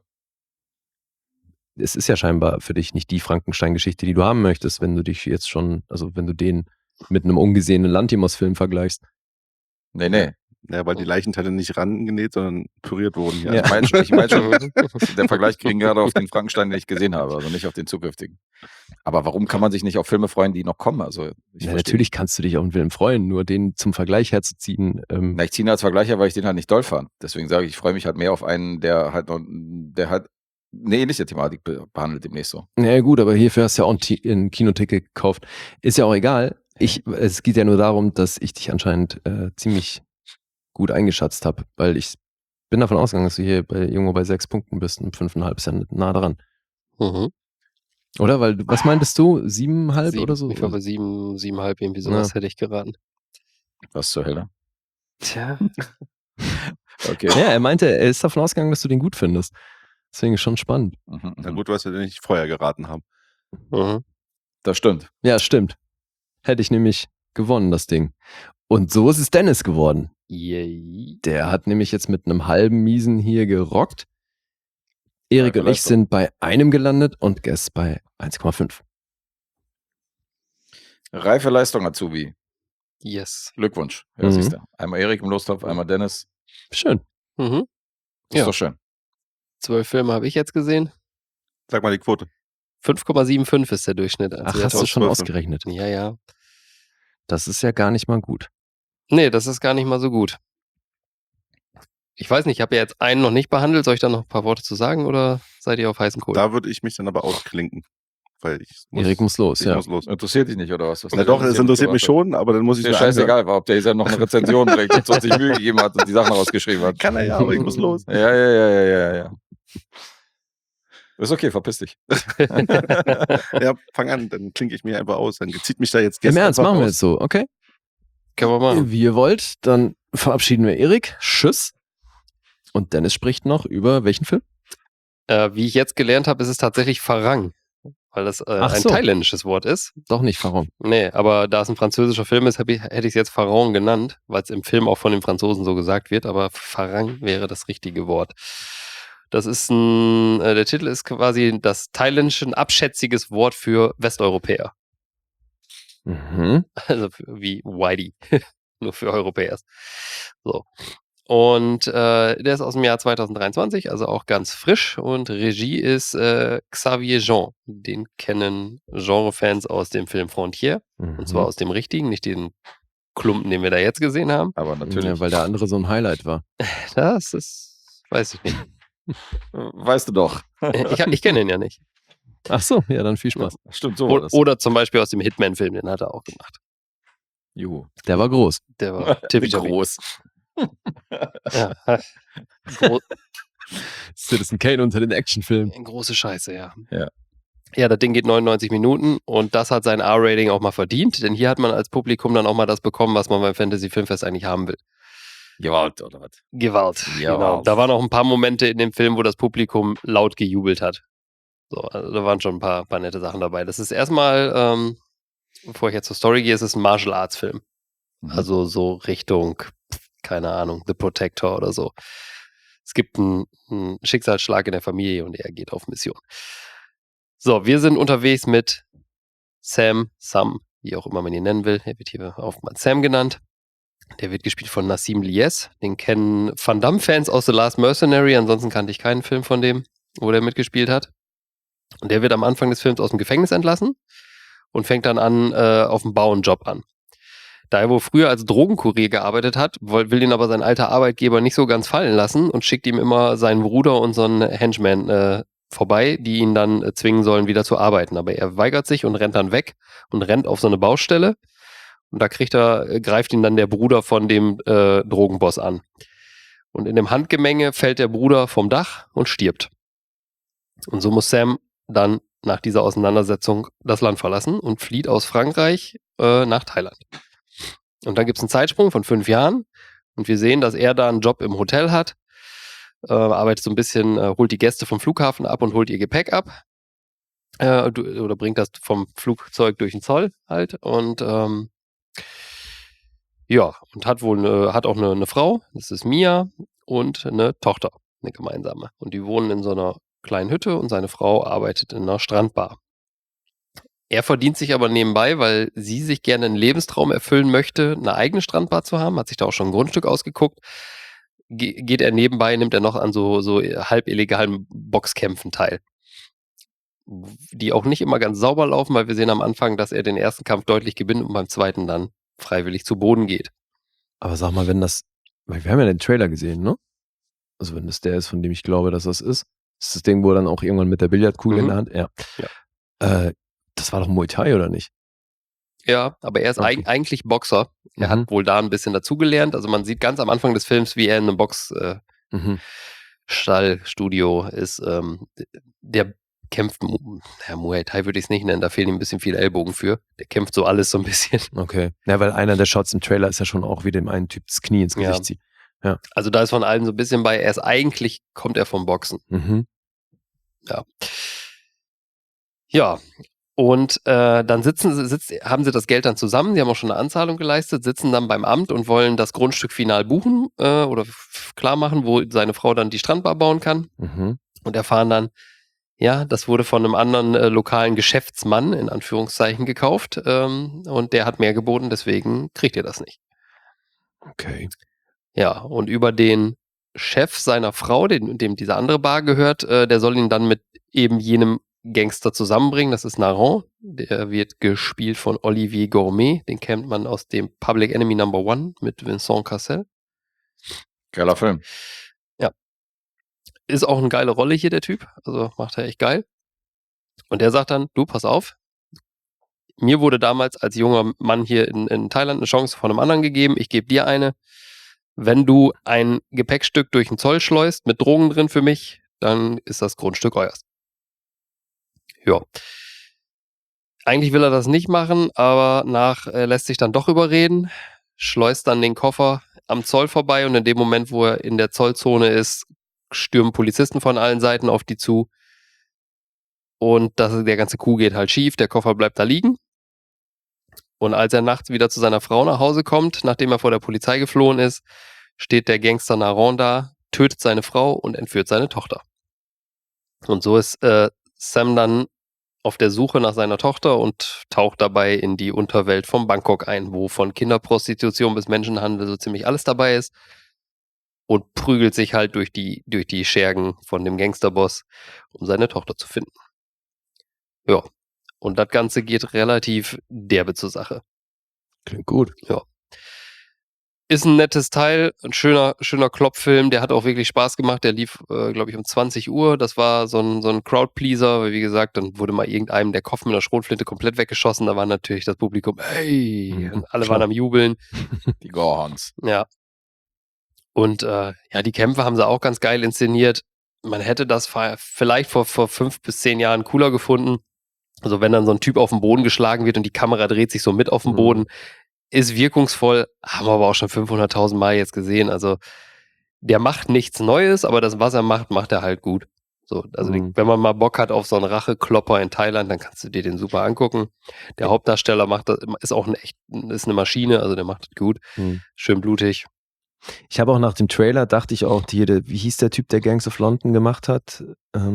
Es ist ja scheinbar für dich nicht die Frankenstein-Geschichte, die du haben möchtest, wenn du dich jetzt schon, also wenn du den mit einem ungesehenen Lantimos-Film vergleichst. Nee. Ja, weil die Leichenteile nicht rangenäht, sondern püriert wurden. Ja. Ja. Ich mein schon, der Vergleich kriegen gerade auf den Frankenstein, den ich gesehen habe, also nicht auf den zukünftigen. Aber warum kann man sich nicht auf Filme freuen, die noch kommen? Also Natürlich kannst du dich auf einen Film freuen, nur den zum Vergleich herzuziehen. Ich ziehe ihn als Vergleicher, weil ich den halt nicht doll fand. Deswegen sage ich freue mich halt mehr auf einen, der halt eine ähnliche Thematik behandelt demnächst so. Ja gut, aber hierfür hast du ja auch ein Kinoticket gekauft. Ist ja auch egal. Es geht ja nur darum, dass ich dich anscheinend ziemlich gut eingeschätzt habe, weil ich bin davon ausgegangen, dass du hier irgendwo bei 6 Punkten bist und 5,5 ist ja nah dran. Mhm. Oder? Weil, was meintest du? 7,5 oder so? Ich glaube 7,5, irgendwie sowas hätte ich geraten. Was zur Hölle? Tja. Okay. Ja, er meinte, er ist davon ausgegangen, dass du den gut findest. Deswegen ist schon spannend. Na gut, was wir nicht vorher geraten haben. Mhm. Das stimmt. Ja, stimmt. Hätte ich nämlich gewonnen, das Ding. Und so ist es Dennis geworden. Yay. Der hat nämlich jetzt mit einem halben Miesen hier gerockt. Erik und ich sind bei einem gelandet und Guess bei 1,5. Reife Leistung, Azubi. Yes. Glückwunsch. Ja, siehst du. Einmal Erik im Lostopf, einmal Dennis. Schön. Mhm. Das ist doch schön. 12 Filme habe ich jetzt gesehen. Sag mal die Quote. 5,75 ist der Durchschnitt. Ach, hast du schon ausgerechnet? Ja, ja. Das ist ja gar nicht mal gut. Nee, das ist gar nicht mal so gut. Ich weiß nicht, ich habe ja jetzt einen noch nicht behandelt. Soll ich da noch ein paar Worte zu sagen oder seid ihr auf heißen Kohl? Da würde ich mich dann aber ausklinken. Weil Erik muss los, ich ja. muss los. Interessiert dich nicht, oder was? Na doch, es interessiert mich schon, aber dann muss ich Ist scheißegal, ob der hier noch eine Rezension bringt und so sich Mühe gegeben hat und die Sachen rausgeschrieben hat. Kann er ja, aber ich muss los. Ja. Ist okay, verpiss dich. Ja, fang an, dann klinke ich mir einfach aus. Dann zieht mich da jetzt Im Ernst, einfach machen wir raus. jetzt so, okay? Können wir machen. Wie ihr wollt, dann verabschieden wir Erik. Tschüss. Und Dennis spricht noch über welchen Film? Wie ich jetzt gelernt habe, ist es tatsächlich Farang. Weil das Ach ein so. thailändisches Wort ist. Doch nicht Farong. Nee, aber da es ein französischer Film ist, hätte ich es jetzt Farang genannt, weil es im Film auch von den Franzosen so gesagt wird, aber Farang wäre das richtige Wort. Das ist der Titel ist quasi das thailändische ein abschätziges Wort für Westeuropäer. Mhm. Also wie Whitey. Nur für Europäer. So. Und der ist aus dem Jahr 2023, also auch ganz frisch. Und Regie ist Xavier Jean. Den kennen Genre-Fans aus dem Film Frontier. Und zwar aus dem richtigen, nicht den Klumpen, den wir da jetzt gesehen haben. Aber natürlich. Ja, weil der andere so ein Highlight war. Das ist, weiß ich nicht. Weißt du doch. Ich kenne ihn ja nicht. Ach so, ja, dann viel Spaß. Stimmt, so war das. Oder zum Beispiel aus dem Hitman-Film, den hat er auch gemacht. Juhu. Der war groß. Der war tippitoppi. Groß. Ja. Citizen Kane unter den Actionfilmen. Große Scheiße, ja. Ja. Ja, das Ding geht 99 Minuten und das hat sein R-Rating auch mal verdient, denn hier hat man als Publikum dann auch mal das bekommen, was man beim Fantasy-Filmfest eigentlich haben will. Gewalt, oder was? Gewalt, Ja. genau. Da waren auch ein paar Momente in dem Film, wo das Publikum laut gejubelt hat. So, also da waren schon ein paar nette Sachen dabei. Das ist erstmal, bevor ich jetzt zur Story gehe, es ist ein Martial Arts Film. Also so Richtung, keine Ahnung, The Protector oder so. Es gibt einen Schicksalsschlag in der Familie und er geht auf Mission. So, wir sind unterwegs mit Sam, wie auch immer man ihn nennen will. Er wird hier oftmals Sam genannt. Der wird gespielt von Nassim Lies. Den kennen Van Damme-Fans aus The Last Mercenary. Ansonsten kannte ich keinen Film von dem, wo der mitgespielt hat. Und der wird am Anfang des Films aus dem Gefängnis entlassen und fängt dann an, auf dem Bau einen Job an. Da er wohl früher als Drogenkurier gearbeitet hat, will ihn aber sein alter Arbeitgeber nicht so ganz fallen lassen und schickt ihm immer seinen Bruder und so einen Henchman vorbei, die ihn dann zwingen sollen, wieder zu arbeiten. Aber er weigert sich und rennt dann weg und rennt auf so eine Baustelle. Und da greift ihn dann der Bruder von dem Drogenboss an. Und in dem Handgemenge fällt der Bruder vom Dach und stirbt. Und so muss Sam dann nach dieser Auseinandersetzung das Land verlassen und flieht aus Frankreich nach Thailand. Und dann gibt es einen Zeitsprung von 5 Jahren und wir sehen, dass er da einen Job im Hotel hat, arbeitet so ein bisschen, holt die Gäste vom Flughafen ab und holt ihr Gepäck ab oder bringt das vom Flugzeug durch den Zoll halt und und hat auch eine Frau, das ist Mia, und eine Tochter, eine gemeinsame. Und die wohnen in so einer kleinen Hütte und seine Frau arbeitet in einer Strandbar. Er verdient sich aber nebenbei, weil sie sich gerne einen Lebenstraum erfüllen möchte, eine eigene Strandbar zu haben, hat sich da auch schon ein Grundstück ausgeguckt, geht er nebenbei, nimmt er noch an so halb illegalen Boxkämpfen teil. Die auch nicht immer ganz sauber laufen, weil wir sehen am Anfang, dass er den ersten Kampf deutlich gewinnt und beim zweiten dann freiwillig zu Boden geht. Aber sag mal, weil wir haben ja den Trailer gesehen, ne? Also wenn das der ist, von dem ich glaube, dass das ist das Ding, wo er dann auch irgendwann mit der Billardkugel in der Hand, ja. Das war doch Muay Thai, oder nicht? Ja, aber er ist eigentlich Boxer. Er hat wohl da ein bisschen dazugelernt. Also man sieht ganz am Anfang des Films, wie er in einem Boxstallstudio ist. Der kämpft, Muay Thai würde ich es nicht nennen, da fehlen ihm ein bisschen viele Ellbogen für. Der kämpft so alles so ein bisschen. Okay. Ja, weil einer der Shots im Trailer ist ja schon auch, wie dem einen Typ das Knie ins Gesicht zieht. Ja. Also da ist von allen so ein bisschen bei, kommt er vom Boxen. Ja. Ja. Und dann haben sie das Geld dann zusammen, die haben auch schon eine Anzahlung geleistet, sitzen dann beim Amt und wollen das Grundstück final buchen oder klar machen, wo seine Frau dann die Strandbar bauen kann. Und erfahren dann, ja, das wurde von einem anderen lokalen Geschäftsmann, in Anführungszeichen, gekauft und der hat mehr geboten, deswegen kriegt ihr das nicht. Okay. Ja, und über den Chef seiner Frau, dem diese andere Bar gehört, der soll ihn dann mit eben jenem Gangster zusammenbringen. Das ist Naron. Der wird gespielt von Olivier Gourmet. Den kennt man aus dem Public Enemy No. 1 mit Vincent Cassel. Geiler Film. Ja. Ist auch eine geile Rolle hier, der Typ. Also macht er echt geil. Und der sagt dann, du, pass auf. Mir wurde damals als junger Mann hier in Thailand eine Chance von einem anderen gegeben. Ich gebe dir eine. Wenn du ein Gepäckstück durch den Zoll schleust mit Drogen drin für mich, dann ist das Grundstück euers. Ja. Eigentlich will er das nicht machen, aber lässt sich dann doch überreden, schleust dann den Koffer am Zoll vorbei und in dem Moment, wo er in der Zollzone ist, stürmen Polizisten von allen Seiten auf die zu und der ganze Coup geht halt schief, der Koffer bleibt da liegen und als er nachts wieder zu seiner Frau nach Hause kommt, nachdem er vor der Polizei geflohen ist, steht der Gangster Naron da, tötet seine Frau und entführt seine Tochter. Und so ist Sam dann auf der Suche nach seiner Tochter und taucht dabei in die Unterwelt von Bangkok ein, wo von Kinderprostitution bis Menschenhandel so ziemlich alles dabei ist und prügelt sich halt durch die Schergen von dem Gangsterboss, um seine Tochter zu finden. Ja, und das Ganze geht relativ derbe zur Sache. Klingt gut. Ja. Ist ein nettes Teil, ein schöner Kloppfilm, der hat auch wirklich Spaß gemacht, der lief, glaube ich, um 20 Uhr, das war so ein Crowdpleaser, weil wie gesagt, dann wurde mal irgendeinem der Kopf mit einer Schrotflinte komplett weggeschossen, da war natürlich das Publikum, hey, und alle waren am Jubeln. Die Gorhans. Ja. Und die Kämpfe haben sie auch ganz geil inszeniert, man hätte das vielleicht vor 5 bis 10 Jahren cooler gefunden, also wenn dann so ein Typ auf den Boden geschlagen wird und die Kamera dreht sich so mit auf den Boden, ist wirkungsvoll, haben wir aber auch schon 500.000 Mal jetzt gesehen. Also der macht nichts Neues, aber das, was er macht, macht er halt gut. So, also wenn man mal Bock hat auf so einen Racheklopper in Thailand, dann kannst du dir den super angucken. Der Hauptdarsteller macht das, ist auch ist eine Maschine, also der macht das gut. Schön blutig. Ich habe auch nach dem Trailer, dachte ich auch, wie hieß der Typ, der Gangs of London gemacht hat?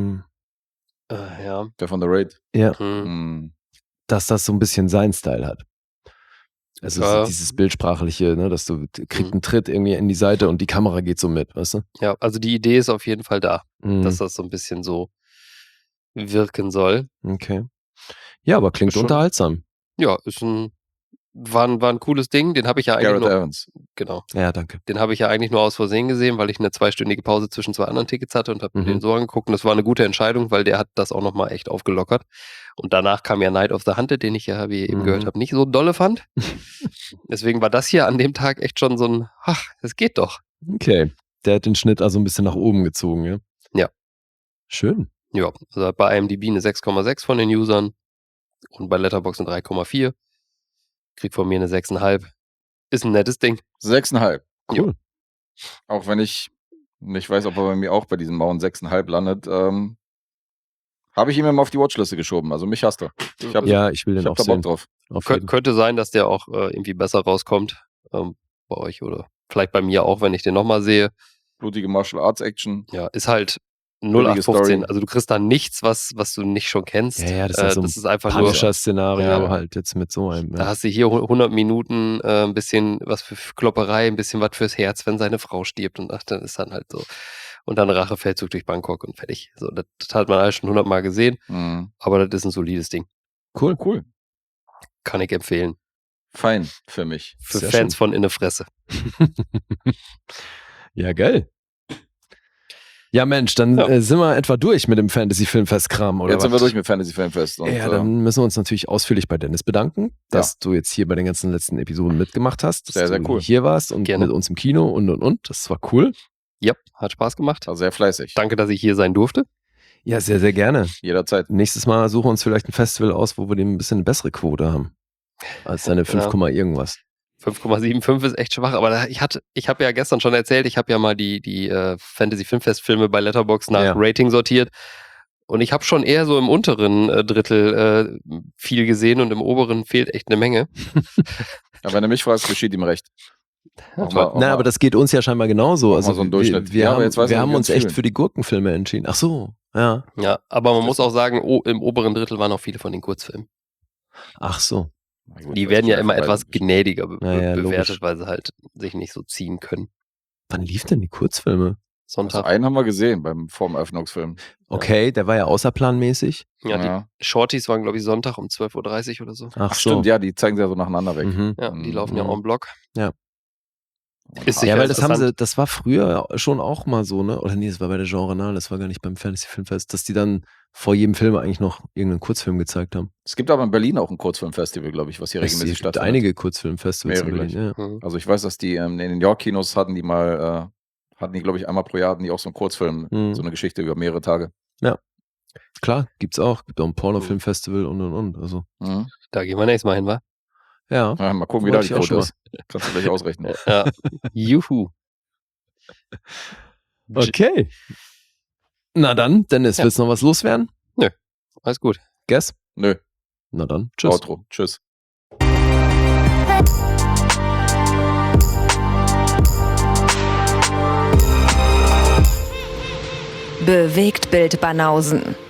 Ja. Der von The Raid. Ja. Dass das so ein bisschen seinen Style hat. Also Ja. dieses Bildsprachliche, ne, dass du kriegst einen Tritt irgendwie in die Seite und die Kamera geht so mit, weißt du? Ja, also die Idee ist auf jeden Fall da, dass das so ein bisschen so wirken soll. Okay. Ja, aber klingt Schon. unterhaltsam. Ja, war ein cooles Ding, den habe ich ja eigentlich Gareth Evans. Genau. Ja, danke. Den habe ich ja eigentlich nur aus Versehen gesehen, weil ich eine 2-stündige Pause zwischen 2 anderen Tickets hatte und habe mir den so angeguckt. Und das war eine gute Entscheidung, weil der hat das auch nochmal echt aufgelockert. Und danach kam ja Night of the Hunted, den ich ja, wie ihr eben gehört habt, nicht so dolle fand. Deswegen war das hier an dem Tag echt schon so ein, es geht doch. Okay. Der hat den Schnitt also ein bisschen nach oben gezogen, ja? Ja. Schön. Ja, also hat bei IMDb eine 6,6 von den Usern und bei Letterboxd eine 3,4. Kriegt von mir eine 6,5. Ist ein nettes Ding. 6,5. Cool. Auch wenn ich nicht weiß, ob er bei mir auch bei diesem Mauern 6,5 landet, habe ich ihn mir mal auf die Watchliste geschoben. Also mich hasst er. Ich will den auch da Bock sehen. drauf. Könnte sein, dass der auch irgendwie besser rauskommt bei euch oder vielleicht bei mir auch, wenn ich den nochmal sehe. Blutige Martial Arts Action. Ja, ist halt Billige 0815. Story. Also du kriegst da nichts, was du nicht schon kennst. Ja, das ist, so das ein ist einfach nur Punisher-Szenario Ja. halt jetzt mit so einem. Da Ja. hast du hier 100 Minuten ein bisschen was für Klopperei, ein bisschen was fürs Herz, wenn seine Frau stirbt und dann ist dann halt so. Und dann Rachefeldzug durch Bangkok und fertig. So, das hat man alles schon 100 Mal gesehen, aber das ist ein solides Ding. Cool. Kann ich empfehlen. Fein für mich. Für Sehr Fans schön. von Inne Fresse. Ja, geil. Ja, Mensch, dann sind wir etwa durch mit dem Fantasy-Filmfest-Kram, oder Jetzt sind wir was? durch mit Fantasy Filmfest. Und, Ja, dann müssen wir uns natürlich ausführlich bei Dennis bedanken, dass du jetzt hier bei den ganzen letzten Episoden mitgemacht hast, dass Sehr, sehr du cool. hier warst und Gerne. mit uns im Kino und. Das war cool. Ja, hat Spaß gemacht. war sehr fleißig. Danke, dass ich hier sein durfte. Ja, sehr, sehr gerne. Jederzeit. Nächstes Mal suchen wir uns vielleicht ein Festival aus, wo wir ein bisschen eine bessere Quote haben. Als deine 5, irgendwas. 5,75 ist echt schwach, aber ich habe ja gestern schon erzählt, ich habe ja mal die Fantasy Filmfest-Filme bei Letterboxd nach Rating sortiert und ich habe schon eher so im unteren Drittel viel gesehen und im oberen fehlt echt eine Menge. Ja, wenn du mich fragst, geschieht ihm recht. Aber das geht uns ja scheinbar genauso. Also so einen Durchschnitt. Wir Ja, aber jetzt weiß ich, haben wie wir uns uns echt fühlen. für die Gurkenfilme entschieden. Ach so, ja. Ja, aber man muss auch sagen, im oberen Drittel waren auch viele von den Kurzfilmen. Ach so. Die werden ja immer etwas gnädiger Ja, bewertet, logisch. weil sie halt sich nicht so ziehen können. Wann lief denn die Kurzfilme? Sonntag. einen haben wir gesehen vorm Eröffnungsfilm. Okay, der war ja außerplanmäßig. Ja, Ja. die Shorties waren, glaube ich, Sonntag um 12:30 Uhr oder so. Ach Stimmt, ja, die zeigen sie ja so nacheinander weg. Mhm. Ja, die laufen ja Mhm. en bloc. Ja. Ist sicher Ja, weil interessant. das war früher schon auch mal so, ne? Oder nee, das war bei der Genrenale, das war gar nicht beim Fantasy Filmfest, dass die dann vor jedem Film eigentlich noch irgendeinen Kurzfilm gezeigt haben. Es gibt aber in Berlin auch ein Kurzfilmfestival, glaube ich, was hier Es regelmäßig gibt stattfindet. einige Kurzfilmfestivals in Mehrere Berlin. Ja. Mhm. Also ich weiß, dass die in den New York Kinos hatten die, glaube ich, einmal pro Jahr hatten die auch so einen Kurzfilm, Mhm. so eine Geschichte über mehrere Tage. Klar, gibt's auch. Gibt auch ein Pornofilmfestival und. Also, Mhm. Da gehen wir nächstes Mal hin, wa? ja. Ja, mal gucken, wie da Wollte die ich auch Quote schon ist. Kannst du gleich ausrechnen. Ja. Juhu. Okay. Na dann, Dennis, Ja. willst du noch was loswerden? Alles gut. Guess? Nö, Na dann, tschüss. Outro. Tschüss. Bewegt Bild Banausen.